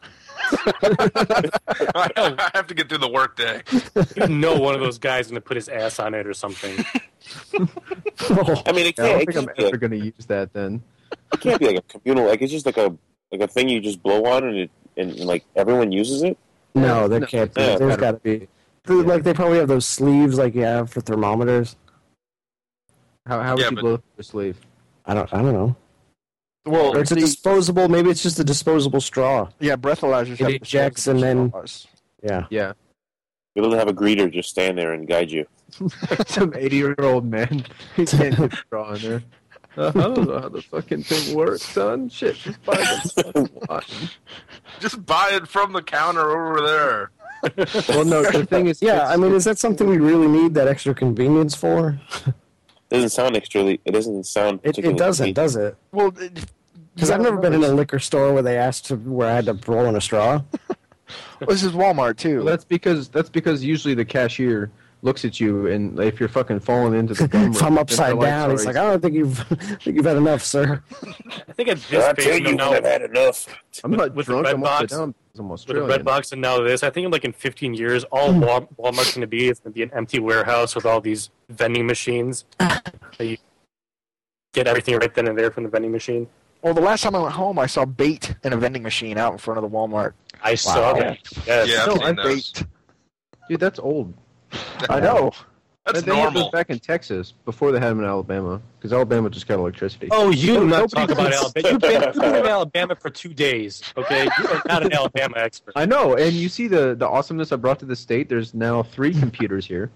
I have to get through the workday. You know, one of those guys going to put his ass on it or something. Oh, I mean, it Yeah, I can't, don't it think I'm can't, be ever like, going to use that then. it can't be like a communal. Like it's just like a like a thing you just blow on and it and, and like everyone uses it. no, there No, can't be. yeah, There's better. got to be. The- Like they probably have those sleeves like you have for thermometers. How how would Yeah, you but- blow through a sleeve? I don't. I don't know. Well, Or it's a the- disposable. Maybe it's just a disposable straw. yeah, breathalyzers It have ejects disposable and then- straws. Yeah. Yeah. You don't have a greeter just stand there and guide you. Some eighty-year-old man. He can't get straw in there. Uh, I don't know how the fucking thing works, son. Shit, just buy the fucking Just buy it from the counter over there. Well, no, the thing is, Yeah. I mean, is that something we really need that extra convenience for? It doesn't sound extremely. It doesn't sound. It, particularly it doesn't, sweet. does it? Well, Because I've never been in a liquor store where they asked to, where I had to roll in a straw. This is Walmart too. Well, that's because that's because usually the cashier looks at you, and if you're fucking falling into the gum, If I'm they're upside down, he's like, "I don't think you've think you've had enough, sir." I think at this I phase, tell you know, you, now, I've had enough. I'm not with the drunk. red I'm box- upside down. I'm with the Australian. red box and now this, I think in like in fifteen years, all Wal- Walmart's going to be is going to be an empty warehouse with all these vending machines. That you get everything right then and there from the vending machine. Well, the last time I went home, I saw bait in a vending machine out in front of the Walmart. I saw that. Yes. Yeah, I've No, seen I those. Bait. Dude, that's old. I know. That's they had those normal. back in Texas before they had them in Alabama, because Alabama just got electricity. Oh, you do not Nobody talk about does. Alabama. You've been, you've been in Alabama for two days, okay? You are not an Alabama expert. I know, and you see the the awesomeness I brought to the state. There's now three computers here.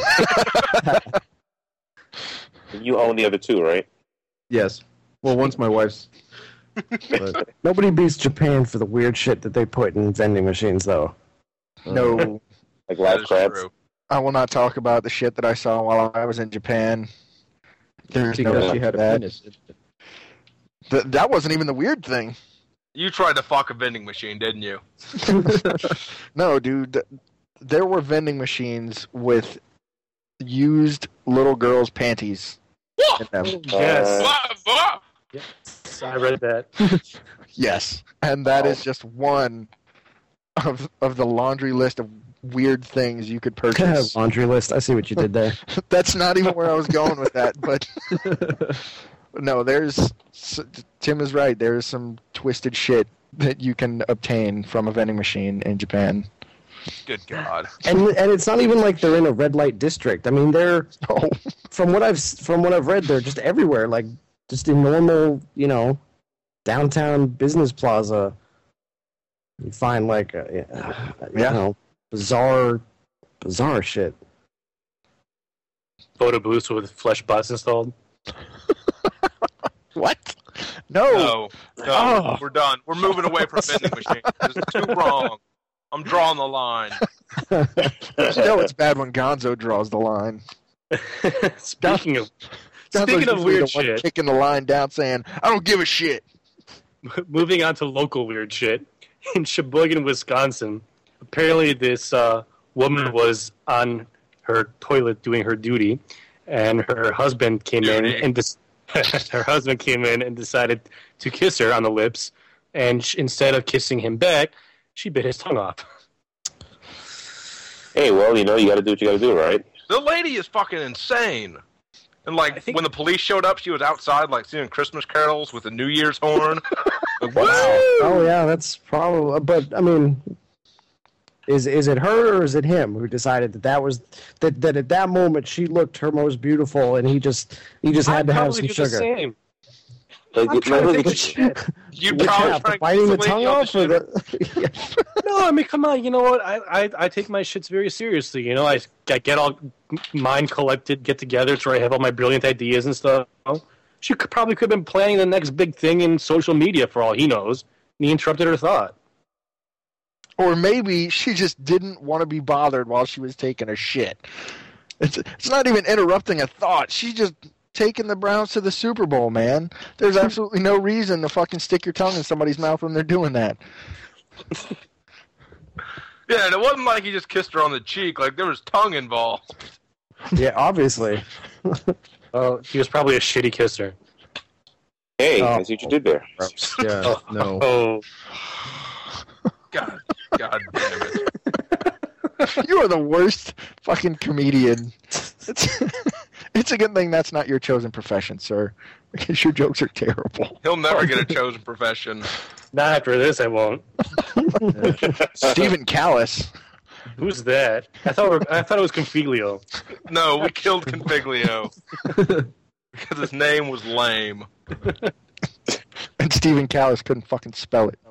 You own the other two, right? Yes. Well, one's my wife's. But, Nobody beats Japan for the weird shit that they put in vending machines, though. uh, No, Like That live is crabs. true. I will not talk about the shit that I saw while I was in Japan. There's no because she had a that. penis. Th- that wasn't even the weird thing. You tried to fuck a vending machine, didn't you? No, dude. th- There were vending machines with used little girls' panties in them. Yes. Blah, blah. I read that. Yes, and that is just one of of the laundry list of weird things you could purchase. Laundry list. I see what you did there. That's not even where I was going with that, but no, there's Tim is right. There's some twisted shit that you can obtain from a vending machine in Japan. Good God. And and it's not even like they're in a red light district. I mean, they're Oh, from what I've from what I've read, they're just everywhere. Like just in normal, you know, downtown business plaza. You find like uh, you Yeah. know bizarre, bizarre shit. Photo booths with flesh butts installed. what? No. No, no, Oh. we're done. We're moving away from vending machines. It's too wrong. I'm drawing the line. You know it's bad when Gonzo draws the line. Speaking of Gonzo's speaking of usually weird the one shit, kicking the line down, saying, "I don't give a shit." moving on to local weird shit in Sheboygan, Wisconsin. Apparently, this uh, woman was on her toilet doing her duty, and her husband came Duty. in and dis- her husband came in and decided to kiss her on the lips, and sh- instead of kissing him back, she bit his tongue off. Hey, well, you know, you got to do what you got to do, right? The lady is fucking insane. And like I think- when the police showed up, she was outside like singing Christmas carols with a New Year's horn. Like, wow. Oh yeah, that's probably. But I mean, is is it her or is it him who decided that that was that that at that moment she looked her most beautiful and he just he just had I'd to have probably some do the sugar. same. Like, I'm it- trying to like, think look of at- shit. You Which probably half, the trying biting the to tongue lady on off or shitter. the? No, I mean, come on. You know what? I, I, I take my shits very seriously. You know, I, I get all mind collected, get together. It's where I have all my brilliant ideas and stuff. She could, probably could have been planning the next big thing in social media for all he knows. And he interrupted her thought. Or maybe she just didn't want to be bothered while she was taking a shit. It's it's not even interrupting a thought. She's just taking the Browns to the Super Bowl, man. There's absolutely no reason to fucking stick your tongue in somebody's mouth when they're doing that. Yeah, and it wasn't like he just kissed her on the cheek. Like there was tongue involved. Yeah, obviously. Oh, he was probably a shitty kisser. hey, Oh. I see what you did there. Yeah, no. Oh, God, God damn it. You are the worst fucking comedian. It's, it's a good thing that's not your chosen profession, sir, because your jokes are terrible. He'll never get a chosen profession. not after this, I won't. Stephen Callis. Who's that? I thought we were, I thought it was Configlio. No, we killed Configlio because his name was lame. And Stephen Callis couldn't fucking spell it.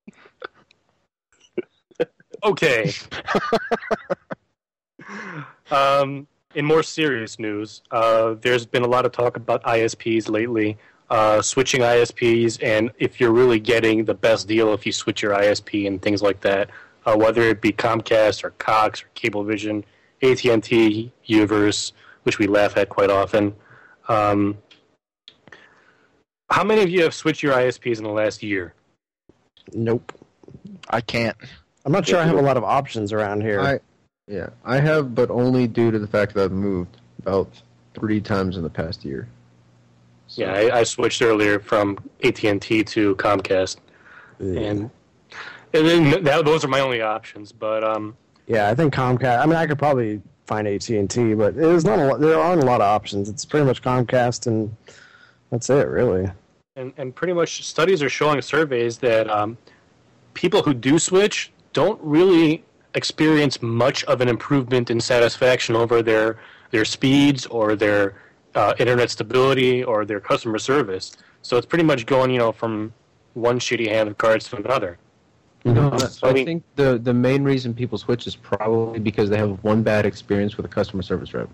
Okay. um, in more serious news, uh, there's been a lot of talk about I S Ps lately, uh, switching I S Ps, and if you're really getting the best deal if you switch your I S P and things like that, uh, whether it be Comcast or Cox or Cablevision, A T and T, Uverse, which we laugh at quite often. Um, how many of you have switched your I S Ps in the last year? Nope. I can't. I'm not sure I have a lot of options around here. I, yeah, I have, but only due to the fact that I've moved about three times in the past year. So. Yeah, I, I switched earlier from A T and T to Comcast, Yeah. and, and then that, those are my only options. But um, Yeah, I think Comcast. I mean, I could probably find A T and T, but there's not a lot, there aren't a lot of options. It's pretty much Comcast, and that's it, really. and and pretty much studies are showing surveys that um, people who do switch don't really experience much of an improvement in satisfaction over their their speeds or their uh, internet stability or their customer service. So it's pretty much going, you know, from one shitty hand of cards to another. No, So, I I mean- think the the main reason people switch is probably because they have one bad experience with a customer service rep.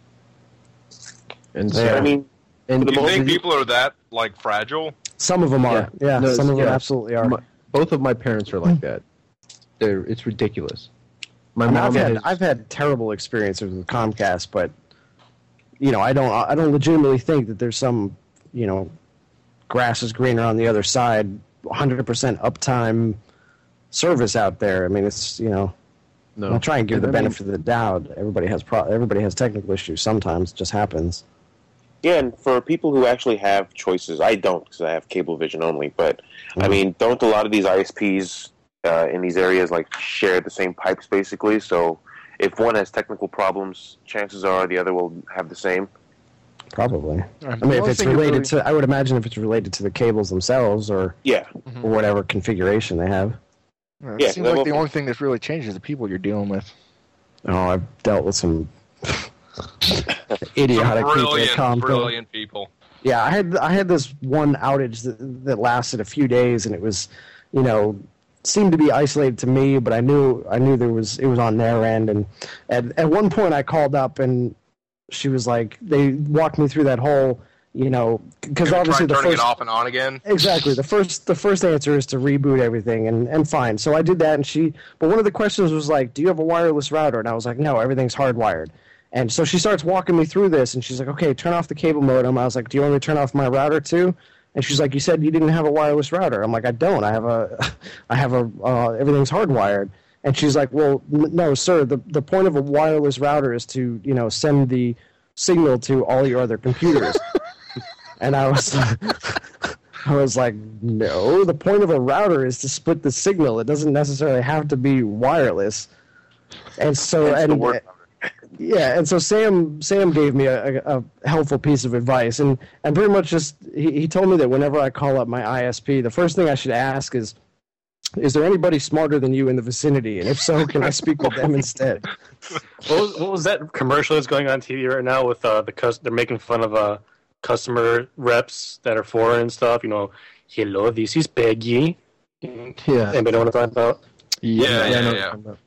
And so, Yeah. I mean, and You most think of the- people are that like fragile? Some of them are. Yeah, No, some of them yeah. absolutely are. my, both of my parents are like that. They're it's ridiculous. My I mean, mom I've had has, I've had terrible experiences with Comcast, but you know, I don't I don't legitimately think that there's some, you know, grass is greener on the other side, one hundred percent uptime service out there. I mean, it's, you know, no. I'll try and give And the I mean, benefit of the doubt. Everybody has pro- everybody has technical issues sometimes. It just happens. yeah, and for people who actually have choices, I don't because I have Cablevision only. But I Mhm. mean, don't a lot of these I S Ps uh, in these areas like share the same pipes basically? So if one has technical problems, chances are the other will have the same. Probably. I mean, if it's related to, I would imagine if it's related to the cables themselves or, Yeah, or whatever configuration they have. It Yeah, seems that like will- the only thing that's really changed is the people you're dealing with. Oh, I've dealt with some Some idiotic people at brilliant, Comcast. brilliant people. Yeah, I had I had this one outage that that lasted a few days, and it was, you know, seemed to be isolated to me, but I knew I knew there was it was on their end, and at at one point I called up and she was like, they walked me through that whole, you know, because Have you obviously tried the turning first it off and on again. exactly the first the first answer is to reboot everything, and and fine. So I did that, and she but one of the questions was like, do you have a wireless router? And I was like, no, everything's hardwired. And so she starts walking me through this, and she's like, okay, turn off the cable modem. I was like, do you want me to turn off my router too? And she's like, you said you didn't have a wireless router. I'm like, I don't. I have a, I have a, uh, everything's hardwired. And she's like, well, n- no, sir. The the point of a wireless router is to, you know, send the signal to all your other computers. And I was, I was like, no. The point of a router is to split the signal. It doesn't necessarily have to be wireless. And so, That's the and word. yeah, and so Sam Sam gave me a, a, a helpful piece of advice, and, and pretty much just he, he told me that whenever I call up my I S P, the first thing I should ask is, is there anybody smarter than you in the vicinity, and if so, can I speak with them instead? What was, what was that commercial that's going on T V right now with uh, the cus- they're making fun of uh, customer reps that are foreign and stuff? You know, hello, this is Peggy. Yeah. Anybody know what I'm talking about? Yeah, I yeah, know what yeah. you're talking about.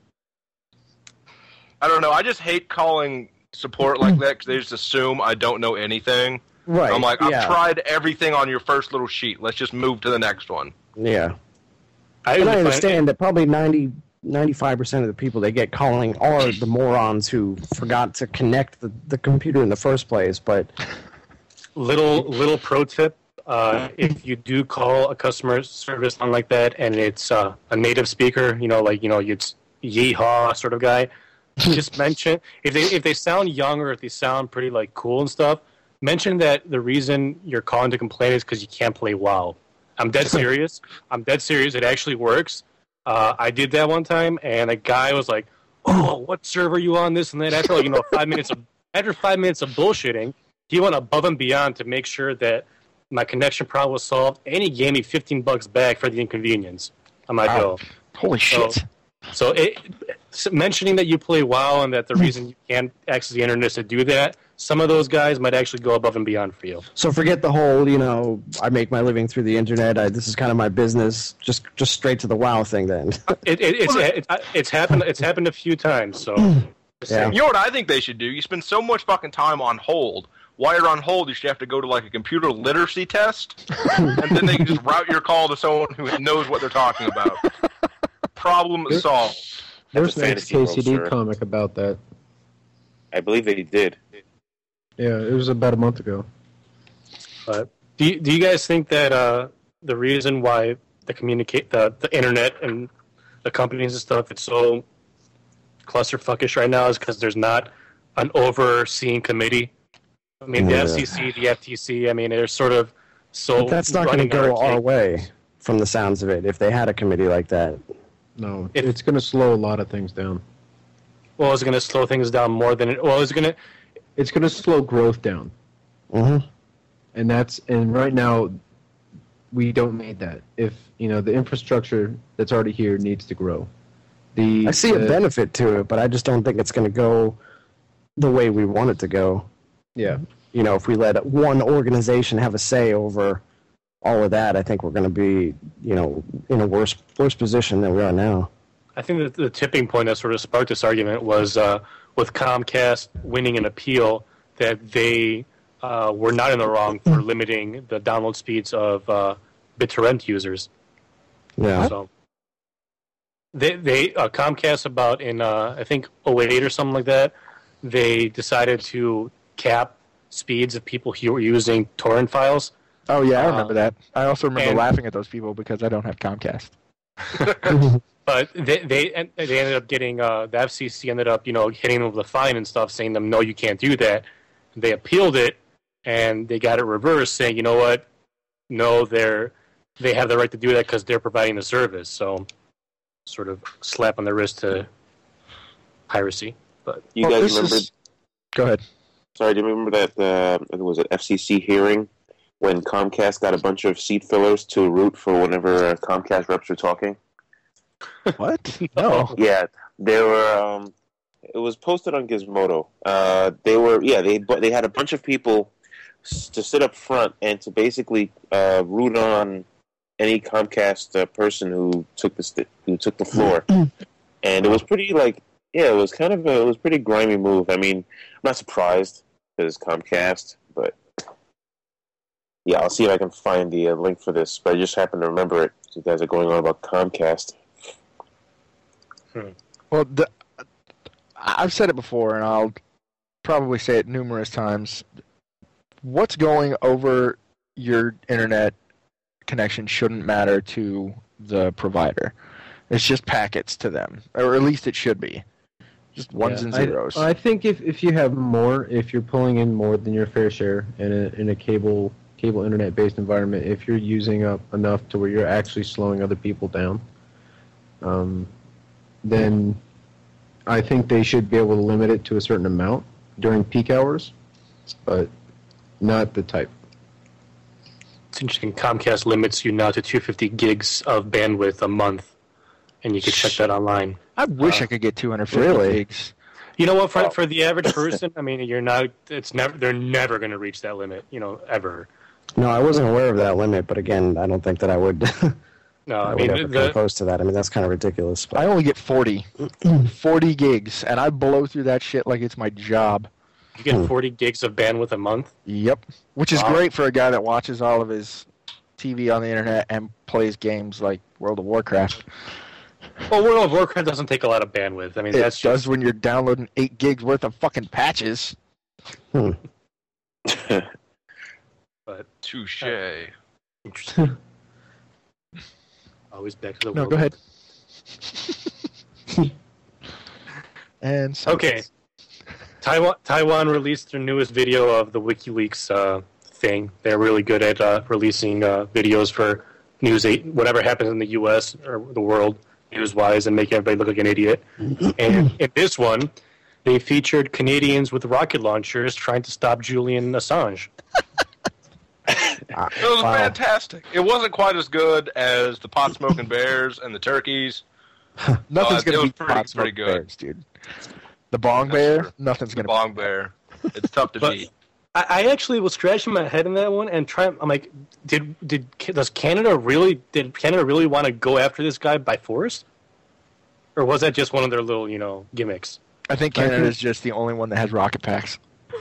I don't know. I just hate calling support like that because they just assume I don't know anything. Right. I'm like, I've yeah. tried everything on your first little sheet. Let's just move to the next one. Yeah. I, And usually I find- understand that probably ninety, ninety-five percent of the people they get calling are the morons who forgot to connect the, the computer in the first place, but Little little pro tip: uh, if you do call a customer service line like that, and it's uh, a native speaker, you know, like you know, it's yeehaw sort of guy, just mention if they if they sound young or if they sound pretty like cool and stuff, mention that the reason you're calling to complain is because you can't play WoW. I'm dead serious. I'm dead serious. It actually works. Uh, I did that one time, and a guy was like, "Oh, what server are you on? This and that." After like you know five minutes of after five minutes of bullshitting, he went above and beyond to make sure that my connection problem was solved, and he gave me fifteen bucks back for the inconvenience. I'm like, Wow. "Oh, Holy So- shit. So it, mentioning that you play WoW and that the reason you can't access the internet is to do that, some of those guys might actually go above and beyond for you. So forget the whole, you know, I make my living through the internet. I, this is kind of my business. Just, just straight to the WoW thing, then. it, it, it's it, it's happened. It's happened a few times. So, yeah. You know what I think they should do? You spend so much fucking time on hold. While you're on hold, you should have to go to like a computer literacy test, and then they can just route your call to someone who knows what they're talking about. Problem solved. There's an fantasy X K C D world, sir. comic about that. I believe they did. Yeah, it was about a month ago. But do you, do you guys think that uh, the reason why the communicate the, the internet and the companies and stuff it's so clusterfuckish right now is because there's not an overseeing committee? I mean, Yeah. the F C C, the F T C. I mean, they're sort of so. But that's not going to running go archaic. our way, from the sounds of it, if they had a committee like that. No, It- it's going to slow a lot of things down. Well, it's going to slow things down more than it. Well, it's going to. It's going to slow growth down, Mm-hmm. and that's and right now we don't need that. If you know the infrastructure that's already here needs to grow. The I see a the- benefit to it, but I just don't think it's going to go the way we want it to go. Yeah, You know, if we let one organization have a say over all of that, I think we're going to be, you know, in a worse worse position than we are now. I think that the tipping point that sort of sparked this argument was uh, with Comcast winning an appeal that they uh, were not in the wrong for limiting the download speeds of uh, BitTorrent users. Yeah. So they they uh, Comcast about in uh, I think oh eight or something like that. They decided to cap speeds of people who were using torrent files. Oh yeah, I Uh, remember that. I also remember and- laughing at those people because I don't have Comcast. But they they and they ended up getting uh, the F C C ended up you know hitting them with a fine and stuff, saying them no, you can't do that. They appealed it, and they got it reversed, saying you know what, no, they're they have the right to do that because they're providing the service. So, sort of slap on the wrist to piracy. But You Well, guys this remember? is- Go ahead. Sorry, do you remember that? Uh, I think it was an F C C hearing when Comcast got a bunch of seat fillers to root for whenever uh, Comcast reps were talking. What? No. Yeah, they were. Um, it was posted on Gizmodo. Uh, they were. Yeah, they. But they had a bunch of people s- to sit up front and to basically uh, root on any Comcast uh, person who took the st- who took the floor, and it was pretty like. Yeah, it was kind of a, it was a pretty grimy move. I mean, I'm not surprised because it's Comcast, but yeah, I'll see if I can find the uh, link for this. But I just happen to remember it. You guys are going on about Comcast. Well, the, I've said it before, and I'll probably say it numerous times. What's going over your internet connection shouldn't matter to the provider. It's just packets to them, or at least it should be. Just ones Yeah, and I- zeros. I, think if, if you have more, if you're pulling in more than your fair share in a in a cable cable internet based environment, if you're using up enough to where you're actually slowing other people down, um, then I think they should be able to limit it to a certain amount during peak hours, but not the type. it's interesting. Comcast limits you now to two hundred fifty gigs of bandwidth a month, and you can check that online. I wish uh, I could get two hundred fifty Really? gigs. You know what? For for the average person, I mean, you're not. It's never. They're never going to reach that limit. You know, ever. No, I wasn't aware of that limit, but again, I don't think that I would. No, I I would mean ever come the, close to that. I mean, that's kind of ridiculous. But I only get forty. forty gigs, and I blow through that shit like it's my job. you get forty gigs of bandwidth a month. Yep. Which is Wow. great for a guy that watches all of his T V on the internet and plays games like World of Warcraft. Well, World of Warcraft doesn't take a lot of bandwidth. I mean, It that's does just when you're downloading eight gigs worth of fucking patches. but Touche. interesting. Always back to the No, world. go ahead. and so Okay. Taiwan Taiwan released their newest video of the WikiLeaks uh, thing. They're really good at uh, releasing uh, videos for news, eight, whatever happens in the U S or the world, news-wise, and make everybody look like an idiot. And in this one, they featured Canadians with rocket launchers trying to stop Julian Assange. It was Wow. fantastic. It wasn't quite as good as the pot smoking bears and the turkeys, Nothing's Uh, it gonna was beat pretty- Pop Smoke pretty good. Bears, dude. The Bong That's Bear, true. nothing's The gonna. Bong Bear. It's tough to But- beat. I, I actually was scratching my head in that one and trying. I'm like, did did does Canada really did Canada really want to go after this guy by force, or was that just one of their little you know gimmicks? I think Canada's just the only one that has rocket packs.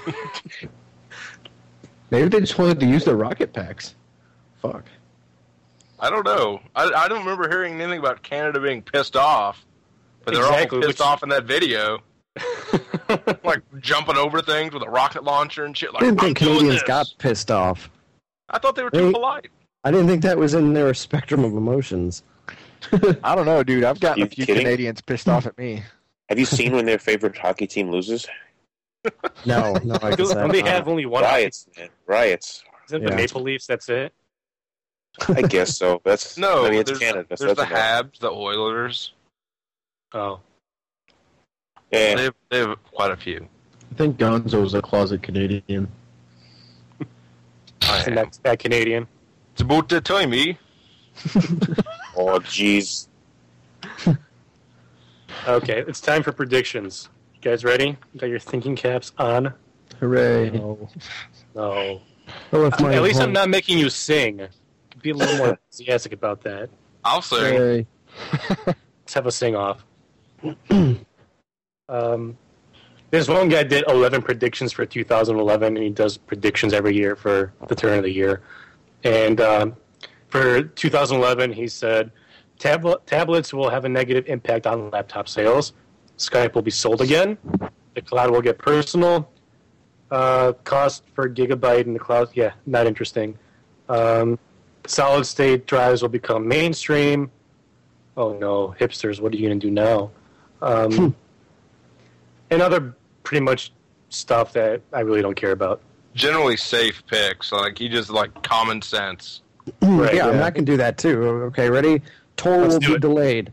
Maybe they just wanted to use their rocket packs. Fuck. I don't know. I, I don't remember hearing anything about Canada being pissed off, but they're Exactly, all pissed which- off in that video. Like jumping over things with a rocket launcher and shit. Like, I didn't I'm think doing Canadians this. got pissed off. I thought they were too They- polite. I didn't think that was in their spectrum of emotions. I don't know, dude. I've gotten You a few kidding? Canadians pissed off at me. Have you seen when their favorite hockey team loses? No, no, I guess Don't they not. have only one? Riots, man. Riots. Isn't it the Yeah. Maple Leafs? That's it. I guess so. That's No, I mean, it's there's, Canada. So there's the that's enough. Habs, the Oilers. Oh, Yeah. They have, they have quite a few. I think Gonzo's a closet Canadian. I and am. that's that Canadian. It's about that time, eh? Oh, jeez. Okay, it's time for predictions. You guys ready? You got your thinking caps on? Hooray. No. No. I left mine At least home. I'm not making you sing. Be a little more enthusiastic about that. I'll sing. Hooray. Let's have a sing off. um, there's one guy did eleven predictions for two thousand eleven, and he does predictions every year for the turn of the year. And um, for two thousand eleven, he said Tablet, tablets will have a negative impact on laptop sales. Skype will be sold again. The cloud will get personal. Uh, cost per gigabyte in the cloud, yeah, not interesting. Um, solid state drives will become mainstream. Oh no, hipsters, what are you going to do now? Um, and other pretty much stuff that I really don't care about. Generally safe picks. Like, he just, like, common sense. Right, yeah, I mean, yeah. I can do that too. Okay, ready? Toll Let's will do be it. delayed.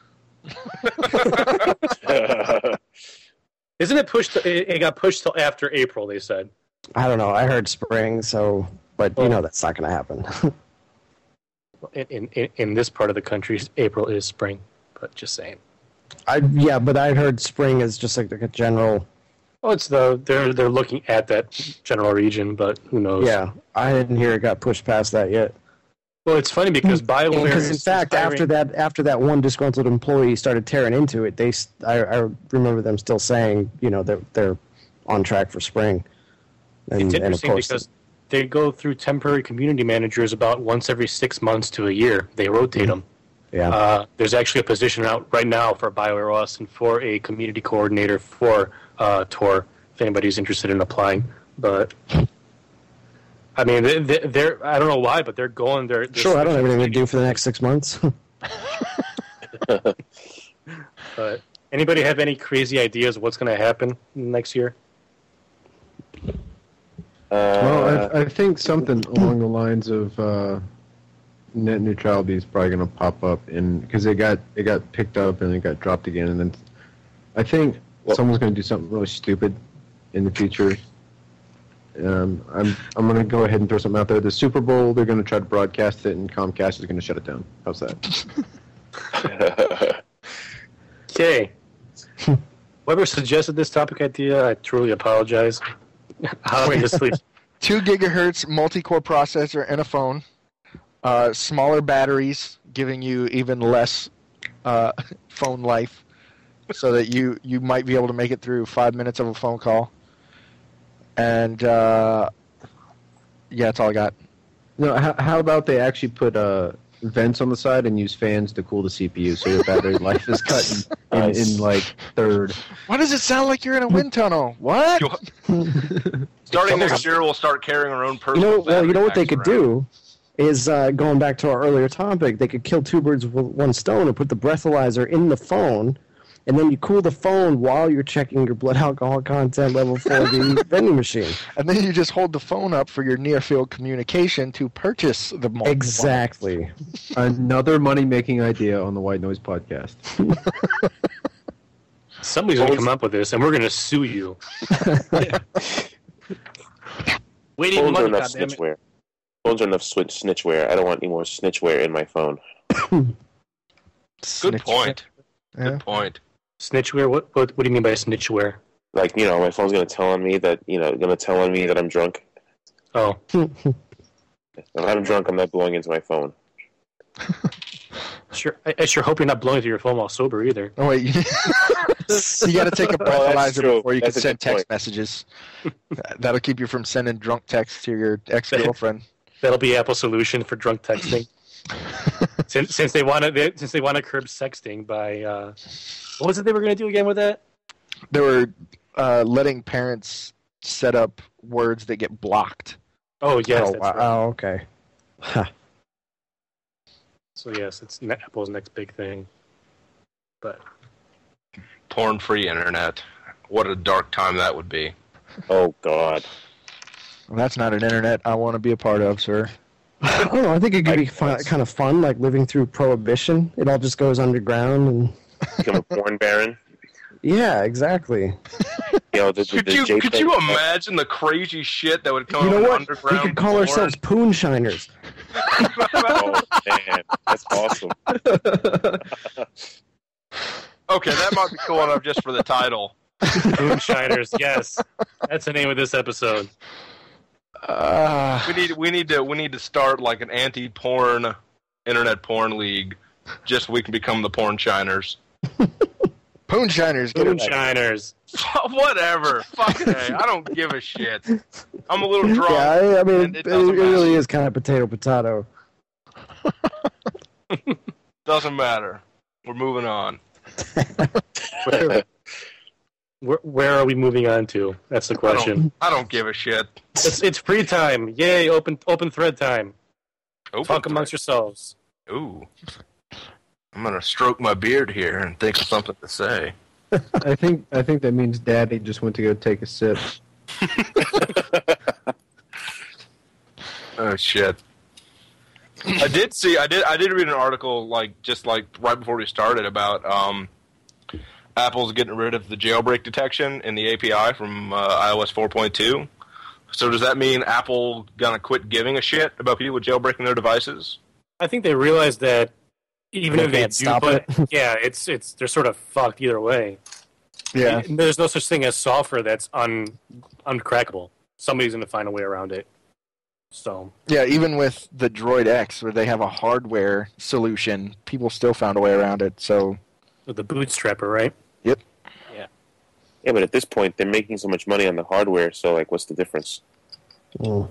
Isn't it pushed? To, it, it got pushed till after April. They said. I don't know. I heard spring, so but you Oh. know that's not going to happen. In, in in this part of the country, April is spring. But just saying. I yeah, but I heard spring is just like, like a general. Oh, it's the they're they're looking at that general region, but who knows? Yeah, I didn't hear it got pushed past that yet. Well, it's funny because BioWare. Because in is fact, hiring- after that, after that one disgruntled employee started tearing into it, they s- I, I remember them still saying, you know, they're they're on track for spring. And, it's and of interesting course, because they go through temporary community managers about once every six months to a year. They rotate them. yeah, Uh, there's actually a position out right now for BioWare Austin for a community coordinator for uh, Tor, if anybody's interested in applying. But I mean, they, they, they're I don't know why, but they're going. They're, they're sure. I don't have anything to do for the next six months. But anybody have any crazy ideas of what's going to happen next year? Well, Uh, I, I think something along the lines of uh, net neutrality is probably going to pop up, in because it got it got picked up and it got dropped again, and then I think Well- someone's going to do something really stupid in the future. Um, I'm I'm going to go ahead and throw something out there. The Super Bowl, they're going to try to broadcast it, and Comcast is going to shut it down. How's that? Okay. Whoever suggested this topic idea, I truly apologize. Obviously, Two gigahertz multi-core processor and a phone. Uh, smaller batteries, giving you even less uh, phone life, so that you you might be able to make it through five minutes of a phone call. And uh, yeah, that's all I got. No, how, how about they actually put uh, vents on the side and use fans to cool the C P U, so your battery life is cut in, in, Nice. in like third. Why does it sound like you're in a wind tunnel? What? Starting next year, we'll start carrying our own You personal know, well, you know what they battery could packs do is uh, going back to our earlier topic. They could kill two birds with one stone and put the breathalyzer in the phone, and then you cool the phone while you're checking your blood alcohol content level for the vending machine. And then you just hold the phone up for your near-field communication to purchase the multiple. Exactly. Another money-making idea on the White Noise podcast. somebody's going to come up with this, and we're going to sue you. Wait, even Phones are money, enough goddammit. snitchware. Phones are enough switch snitchware. I don't want any more snitchware in my phone. Good point. Yeah. Good point. Snitchware? What, what what do you mean by snitchware? Like, you know, my phone's gonna tell on me that you know, gonna tell on me that I'm drunk. Oh, If I'm drunk, I'm not blowing into my phone. sure. I, I sure hope you're not blowing through your phone while sober either. Oh wait, you, you got to take a breathalyzer true. before you That's a can send good text point. messages. That'll keep you from sending drunk texts to your ex-girlfriend. That'll be Apple's solution for drunk texting. since since they want to since they want to curb sexting by uh, what was it they were going to do again with that? They were uh, letting parents set up words that get blocked. Oh yes, oh, that's wow. right. Oh, okay. Huh. So yes, it's ne- Apple's next big thing. But Porn-free internet. What a dark time that would be. Oh God. Well, that's not an internet I want to be a part of, sir. I don't know. I think it could be Like, fun, kind of fun, like living through Prohibition. It all just goes underground, and Become a porn baron. yeah, exactly. You know, the, the, Could the you JPEG could you imagine the crazy shit that would come You know out of what? underground We could call porn? ourselves Poonshiners. Oh man, that's awesome. Okay, that might be cool enough just for the title. Moonshiners, yes, that's the name of this episode. Uh, We need we need to we need to start like an anti-porn internet porn league, just so we can become the porn shiners. Poonshiners, get it. Moonshiners. Whatever. Fuck it. I don't give a shit. I'm a little drunk. Yeah, I, I mean, and it, it it doesn't really matter. is kind of potato potato. Doesn't matter. We're moving on. Where, where, where are we moving on to? That's the I question. don't, I don't give a shit. It's it's free time. Yay! Open open thread time. Open Talk thread. amongst yourselves. Ooh. I'm gonna stroke my beard here and think of something to say. I think I think that means Daddy just went to go take a sip. Oh shit. I did see I did I did read an article like just like right before we started about um Apple's getting rid of the jailbreak detection in the A P I from uh, iOS four point two. So does that mean Apple gonna quit giving a shit about people jailbreaking their devices? I think they realize that even They if they can't do stop put, it. yeah, it's it's they're sort of fucked either way. Yeah. And there's no such thing as software that's un uncrackable. Somebody's going to find a way around it. So Yeah, even with the Droid X, where they have a hardware solution, people still found a way around it. So, with the bootstrapper, right? yep. Yeah, but at this point, they're making so much money on the hardware. So, like, what's the difference? Mm.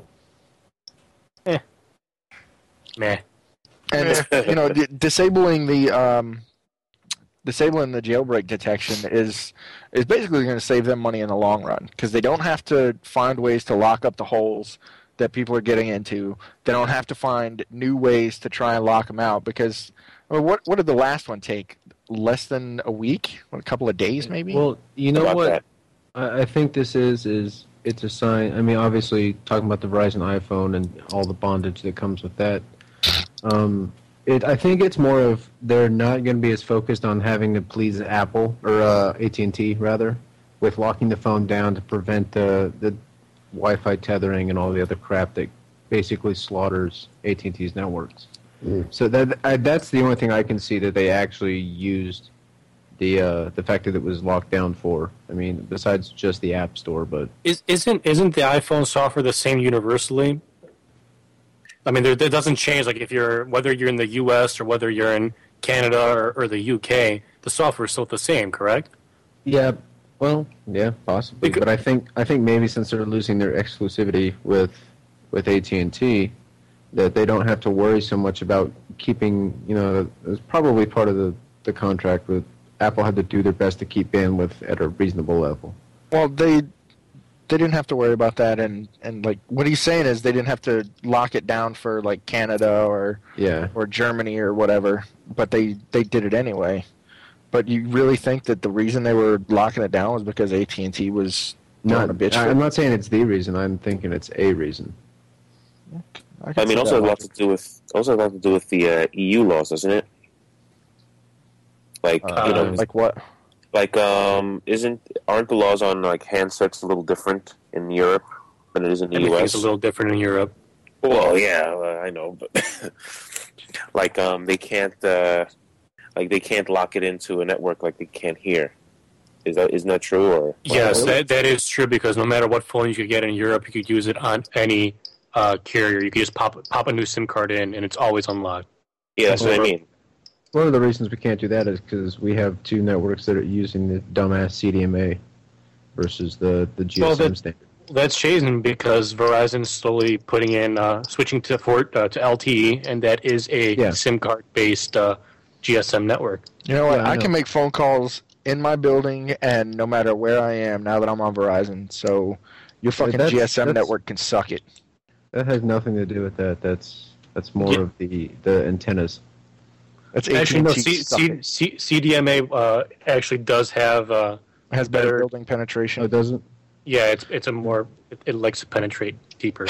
Meh. And you know, d- disabling the um, disabling the jailbreak detection is is basically going to save them money in the long run because they don't have to find ways to lock up the holes that people are getting into. They don't have to find new ways to try and lock them out because I mean, what what did the last one take? Less than a week? What, a couple of days, maybe? Well, you know About what that. I, I think this is is it's a sign. I mean, obviously, talking about the Verizon iPhone and all the bondage that comes with that. Um, it I think it's more of they're not going to be as focused on having to please Apple or uh, A T and T rather, with locking the phone down to prevent the the Wi-Fi tethering and all the other crap that basically slaughters A T and T's networks. So that I, that's the only thing I can see that they actually used the uh, the fact that it was locked down for. I mean, besides just the App Store, but Is isn't isn't the iPhone software the same universally? I mean, there, there doesn't change. Like if you're whether you're in the U S or whether you're in Canada or, or the U K, the software is still the same, correct? yeah, well, yeah, possibly. Because- But I think I think maybe since they're losing their exclusivity with with A T and T, that they don't have to worry so much about keeping. You know, it's probably part of the the contract with Apple had to do their best to keep bandwidth at a reasonable level. Well, they they didn't have to worry about that, and, and like what he's saying is they didn't have to lock it down for like Canada or Yeah. or Germany or whatever, but they they did it anyway. But you really think that the reason they were locking it down was because A T and T was Not, throwing a bitch? I- fit? I'm not saying it's the reason. I'm thinking it's a reson. can I mean, see also that a lot logic. to do with also a lot to do with the uh, E U laws, doesn't it? Like Uh, you know, like what? like um, isn't aren't the laws on like handsets a little different in Europe than it is in the U Everything's S? a little different in Europe. Well, yeah, uh, I know, but like um, they can't. Uh, like they can't lock it into a network like they can here. Is that isn't that true? Or yes, that that is true because no matter what phone you could get in Europe, you could use it on any uh, carrier. You could just pop pop a new SIM card in, and it's always unlocked. Yeah, that's what I mean. One of the reasons we can't do that is because we have two networks that are using the dumbass C D M A versus the the G S M well, that, standard. That's changing because Verizon's slowly putting in uh, switching to for, uh, to L T E, and that is a Yeah. SIM card based uh, G S M network. You know what? Yeah, I I, know. can make phone calls in my building and no matter where I am now that I'm on Verizon. So your fucking that's- G S M that's- network can suck it. That has nothing to do with that. That's that's more Yeah. of the the antennas. That's Actually, no, A T and T C, suck C, it. C, C D M A uh, actually does have. Uh, It has better better- building Oh, penetration. it doesn't. yeah, it's it's a more it, it likes to penetrate deeper.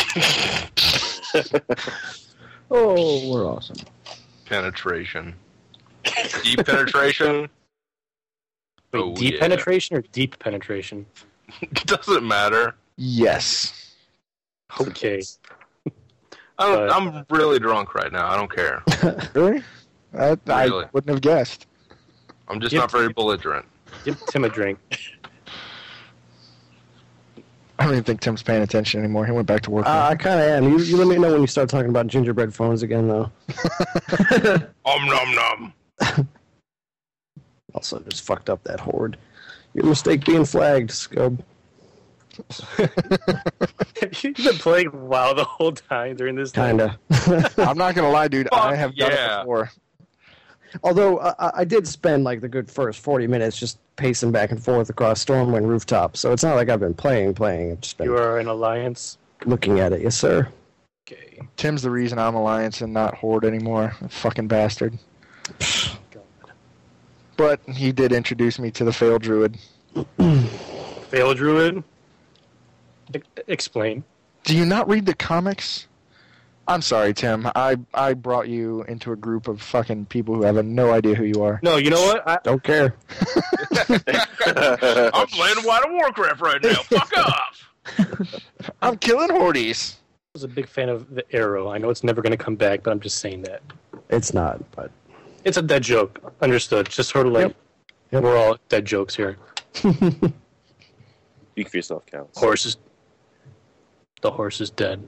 Oh, we're awesome. Penetration. Deep penetration? Wait, Oh, deep yeah. penetration or deep penetration? Doesn't matter. Yes. Okay. I don't, Uh, I'm really drunk right now. I don't care. Really? I, Really? I wouldn't have guessed. I'm just Yep. not very belligerent. Give Tim a drink. I don't even think Tim's paying attention anymore. He went back to work. Uh, I kind of am. You, you let me know when you start talking about gingerbread phones again, though. Om nom nom. Also, just fucked up that horde. Your mistake being flagged, Scub. You've been playing WoW the whole time during this time. Kinda. I'm not going to lie, dude. I Fuck have done yeah. it before. Although I, I did spend like the good first forty minutes just pacing back and forth across Stormwind Rooftop, so it's not like I've been playing, playing. I've just been You are an alliance. looking at it. Yes, sir. Okay. Tim's the reason I'm Alliance and not Horde anymore. Fucking bastard. But he did introduce me to the Fail Druid. Fail Druid? E- explain. Do you not read the comics? I'm sorry, Tim. I, I brought you into a group of fucking people who have no idea who you are. No, you know what? I, Don't care. I'm playing World of Warcraft right now. Fuck off. I'm killing Hordes. was a big fan of the Arrow. I know it's never going to come back, but I'm just saying that. It's not, but It's a dead joke. Understood. Just sort of like Yep. Yep. we're all dead jokes here. Speak for yourself, Cal. Horse is... The horse is dead.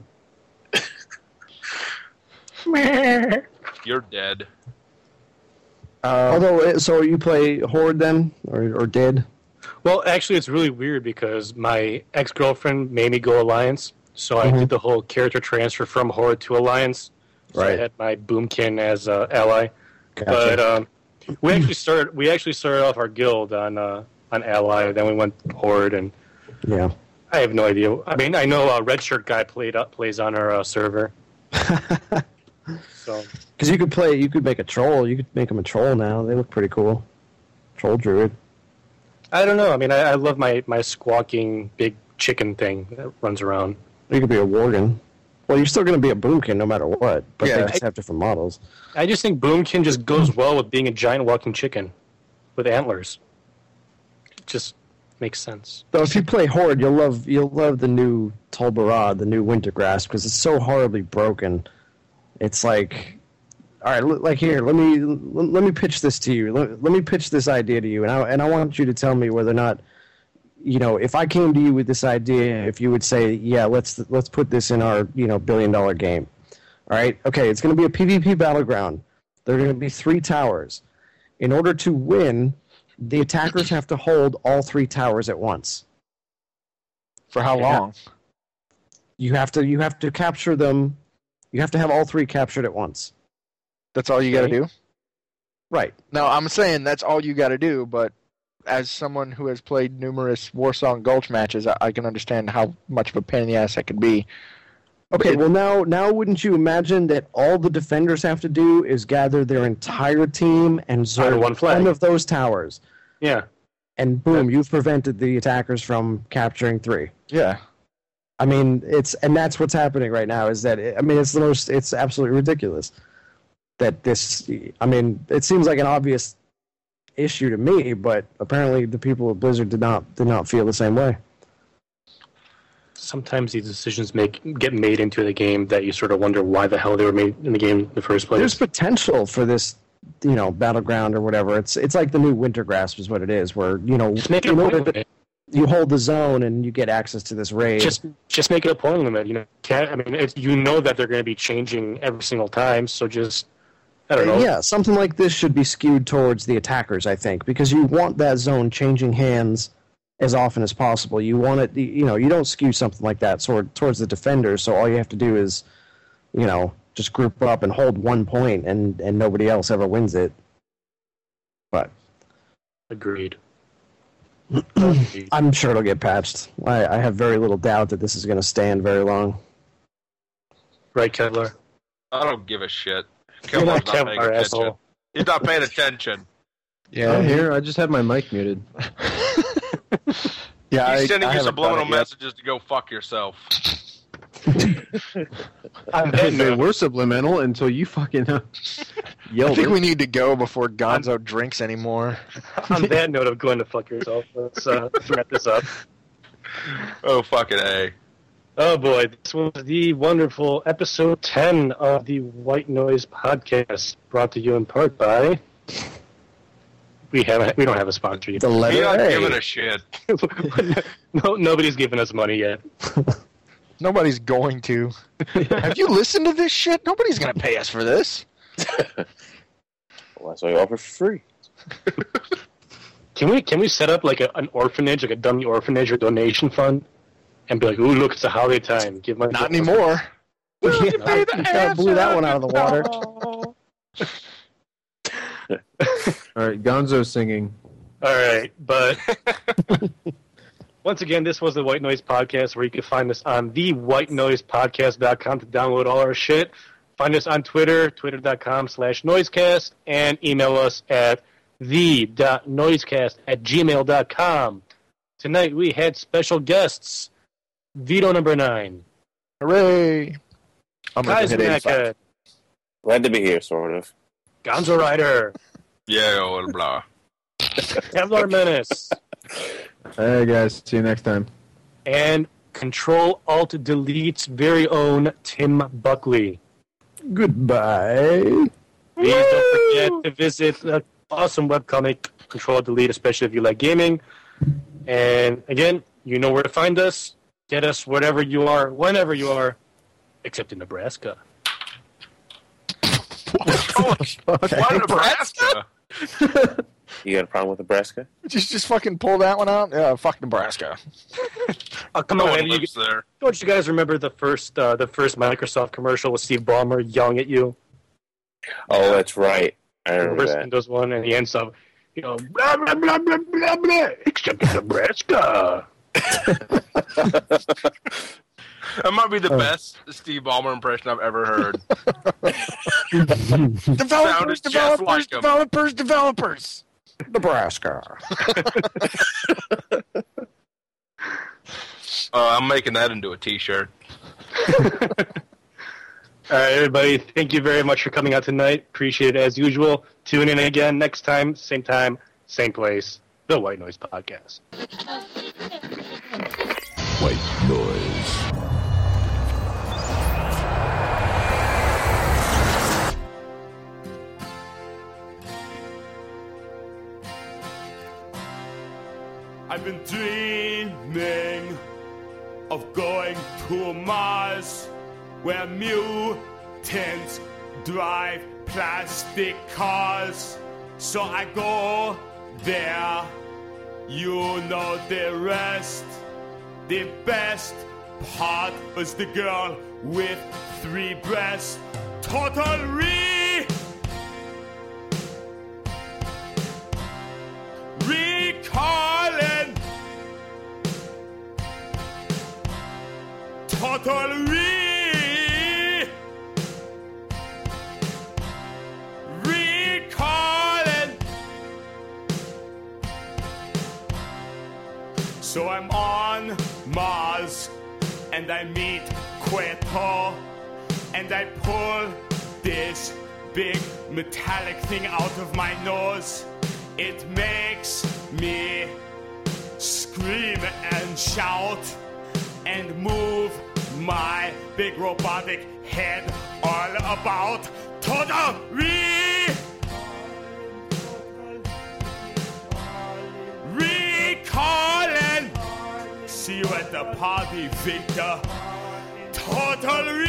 You're dead. Uh, although, uh, so you play Horde then, or or did? Well, actually, it's really weird because my ex-girlfriend made me go Alliance, so I Mhm. did the whole character transfer from Horde to Alliance. So I Right. had my Boomkin as uh, ally. Gotcha. But um, we actually started. We actually started off our guild on uh, on ally. Then we went Horde, and yeah. I have no idea. I mean, I know a red shirt guy played up plays on our uh, server. So Because you could play, you could make a troll. You could make them a troll now. They look pretty cool. Troll druid. I don't know. I mean, I, I love my, my squawking big chicken thing that runs around. You could be a worgen. Well, you're still going to be a boomkin no matter what, but Yeah. they just have different models. I just think Boomkin just goes well with being a giant walking chicken with antlers. It just makes sense. Though if you play Horde, you'll love you'll love the new Tolbarad, the new Wintergrasp, because it's so horribly broken. It's like, all right, l- like here, let me l- let me pitch this to you. Let, let me pitch this idea to you, and I and I want you to tell me whether or not, you know, if I came to you with this idea, if you would say, yeah, let's let's put this in our you know billion dollar game. All right, okay, it's going to be a PvP battleground. There are going to be three towers. In order to win, the attackers have to hold all three towers at once. for how Yeah. long? You have to you have to capture them. You have to have all three captured at once. That's all you got to Okay. do? Right. No, I'm saying that's all you got to do, but as someone who has played numerous Warsong Gulch matches, I, I can understand how much of a pain in the ass that could be. Okay, But- well now now wouldn't you imagine that all the defenders have to do is gather their entire team and zerg one flag. one of those towers, Yeah. and boom, you've prevented the attackers from capturing three. Yeah. I mean, it's and that's what's happening right now. Is that I mean, it's the most it's absolutely ridiculous that this. I mean, it seems like an obvious issue to me, but apparently the people at Blizzard did not did not feel the same way. Sometimes these decisions make get made into the game that you sort of wonder why the hell they were made in the game in the first place. There's potential for this you know, Battleground or whatever. It's it's like the new Winter Grasp is what it is, where, you know, Just make it in a order point to, limit. you hold the zone and you get access to this raid. Just just make it a point limit. You know, can't, I mean, it's, you know that they're going to be changing every single time, so just, I don't know. Yeah, something like this should be skewed towards the attackers, I think, because you want that zone changing hands as often as possible. You want it, you know, you don't skew something like that toward, towards the defenders, so all you have to do is, you know, just group up and hold one point, and, and nobody else ever wins it. But Agreed. I'm sure it'll get patched. I, I have very little doubt that this is going to stand very long. Right, Kevlar? I don't give a shit. You're not Kevlar's not paying Kevlar, attention. asshole. He's not paying attention. Yeah, I'm here. I just had my mic muted. yeah. He's I, sending I you haven't subliminal done it yet. messages to go fuck yourself. They were subliminal until you fucking uh, I yelled. think it. we need to go before Gonzo drinks anymore. On that note of going to fuck yourself, let's, uh, let's wrap this up. Oh, fucking A. Oh boy, this was the wonderful episode ten of the White Noise Podcast, brought to you in part by... We have we don't have a sponsor yet. The letter He's not A. giving a shit. no, nobody's giving us money yet. Nobody's going to. Have you listened to this shit? Nobody's going to pay us for this. Well, that's why I offer for free. Can we can we set up like a, an orphanage, like a dummy orphanage or donation fund, and be like, "Ooh, look, it's a holiday time. Give my Not anymore. Yeah, I blew that one out of the water. All right, Gonzo singing. All right, but once again, this was the White Noise Podcast, where you can find us on the white noise podcast dot com to download all our shit. Find us on Twitter, twitter.com slash noisecast, and email us at the.noisecast at gmail.com. Tonight we had special guests. Vito number nine. Hooray. I'm going to Kaiser hit eighty-five. Naka. Glad to be here, sort of. Gonzo Rider. Yeah, blah, blah. Kevlar Menace. Hey guys, see you next time. And Control-Alt-Delete's very own Tim Buckley. Goodbye. Please don't forget to visit the awesome webcomic Control-Delete, especially if you like gaming. And again, you know where to find us. Get us wherever you are, whenever you are, except in Nebraska. Why Nebraska? You got a problem with Nebraska? Just, just fucking pull that one out. Yeah, fuck Nebraska. Oh, come No on, one man. You, lives there. don't you guys remember the first uh, the first Microsoft commercial with Steve Ballmer yelling at you? Oh, that's right. I remember First that. Windows one, and he ends up, you know, blah, blah, blah, blah, blah, blah, except in Nebraska. That might be the best Steve Ballmer impression I've ever heard. Developers, Sounded just developers, like him. developers, developers. Nebraska. Uh, I'm making that into a T-shirt. All right, everybody, thank you very much for coming out tonight. Appreciate it as usual. Tune in again next time, same time, same place. The White Noise Podcast. White Noise. I've been dreaming of going to Mars, where mutants drive plastic cars. So I go there, you know the rest. The best part was the girl with three breasts. Total re... Recalling. Total re... Recalling. So I'm on Mars, and I meet Queto, and I pull this big metallic thing out of my nose. It makes me scream and shout and move my big robotic head all about. Total re... at the party, Victor. Totally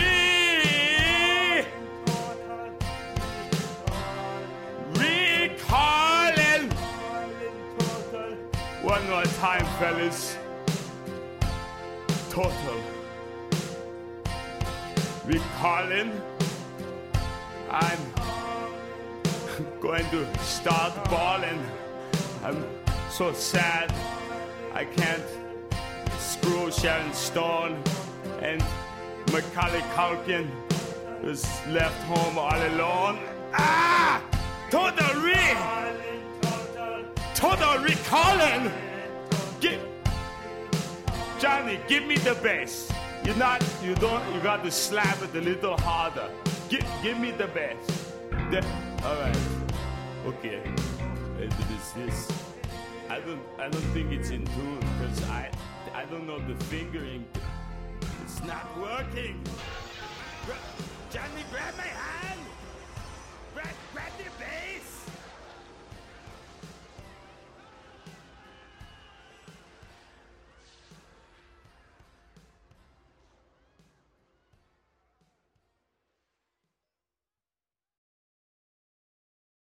recalling. One more time, fellas. Total recalling. I'm going to start balling. I'm so sad I can't screw Sharon Stone, and Macaulay Culkin is left home all alone. Ah! Total re... Total recalling! Give... Johnny, give me the bass. You're not... You don't... You got to slap it a little harder. Give, give me the bass. The, all right. Okay. And this is... I don't... I don't think it's in tune, because I... I don't know the fingering. It's not working. Gra- Johnny, grab my hand!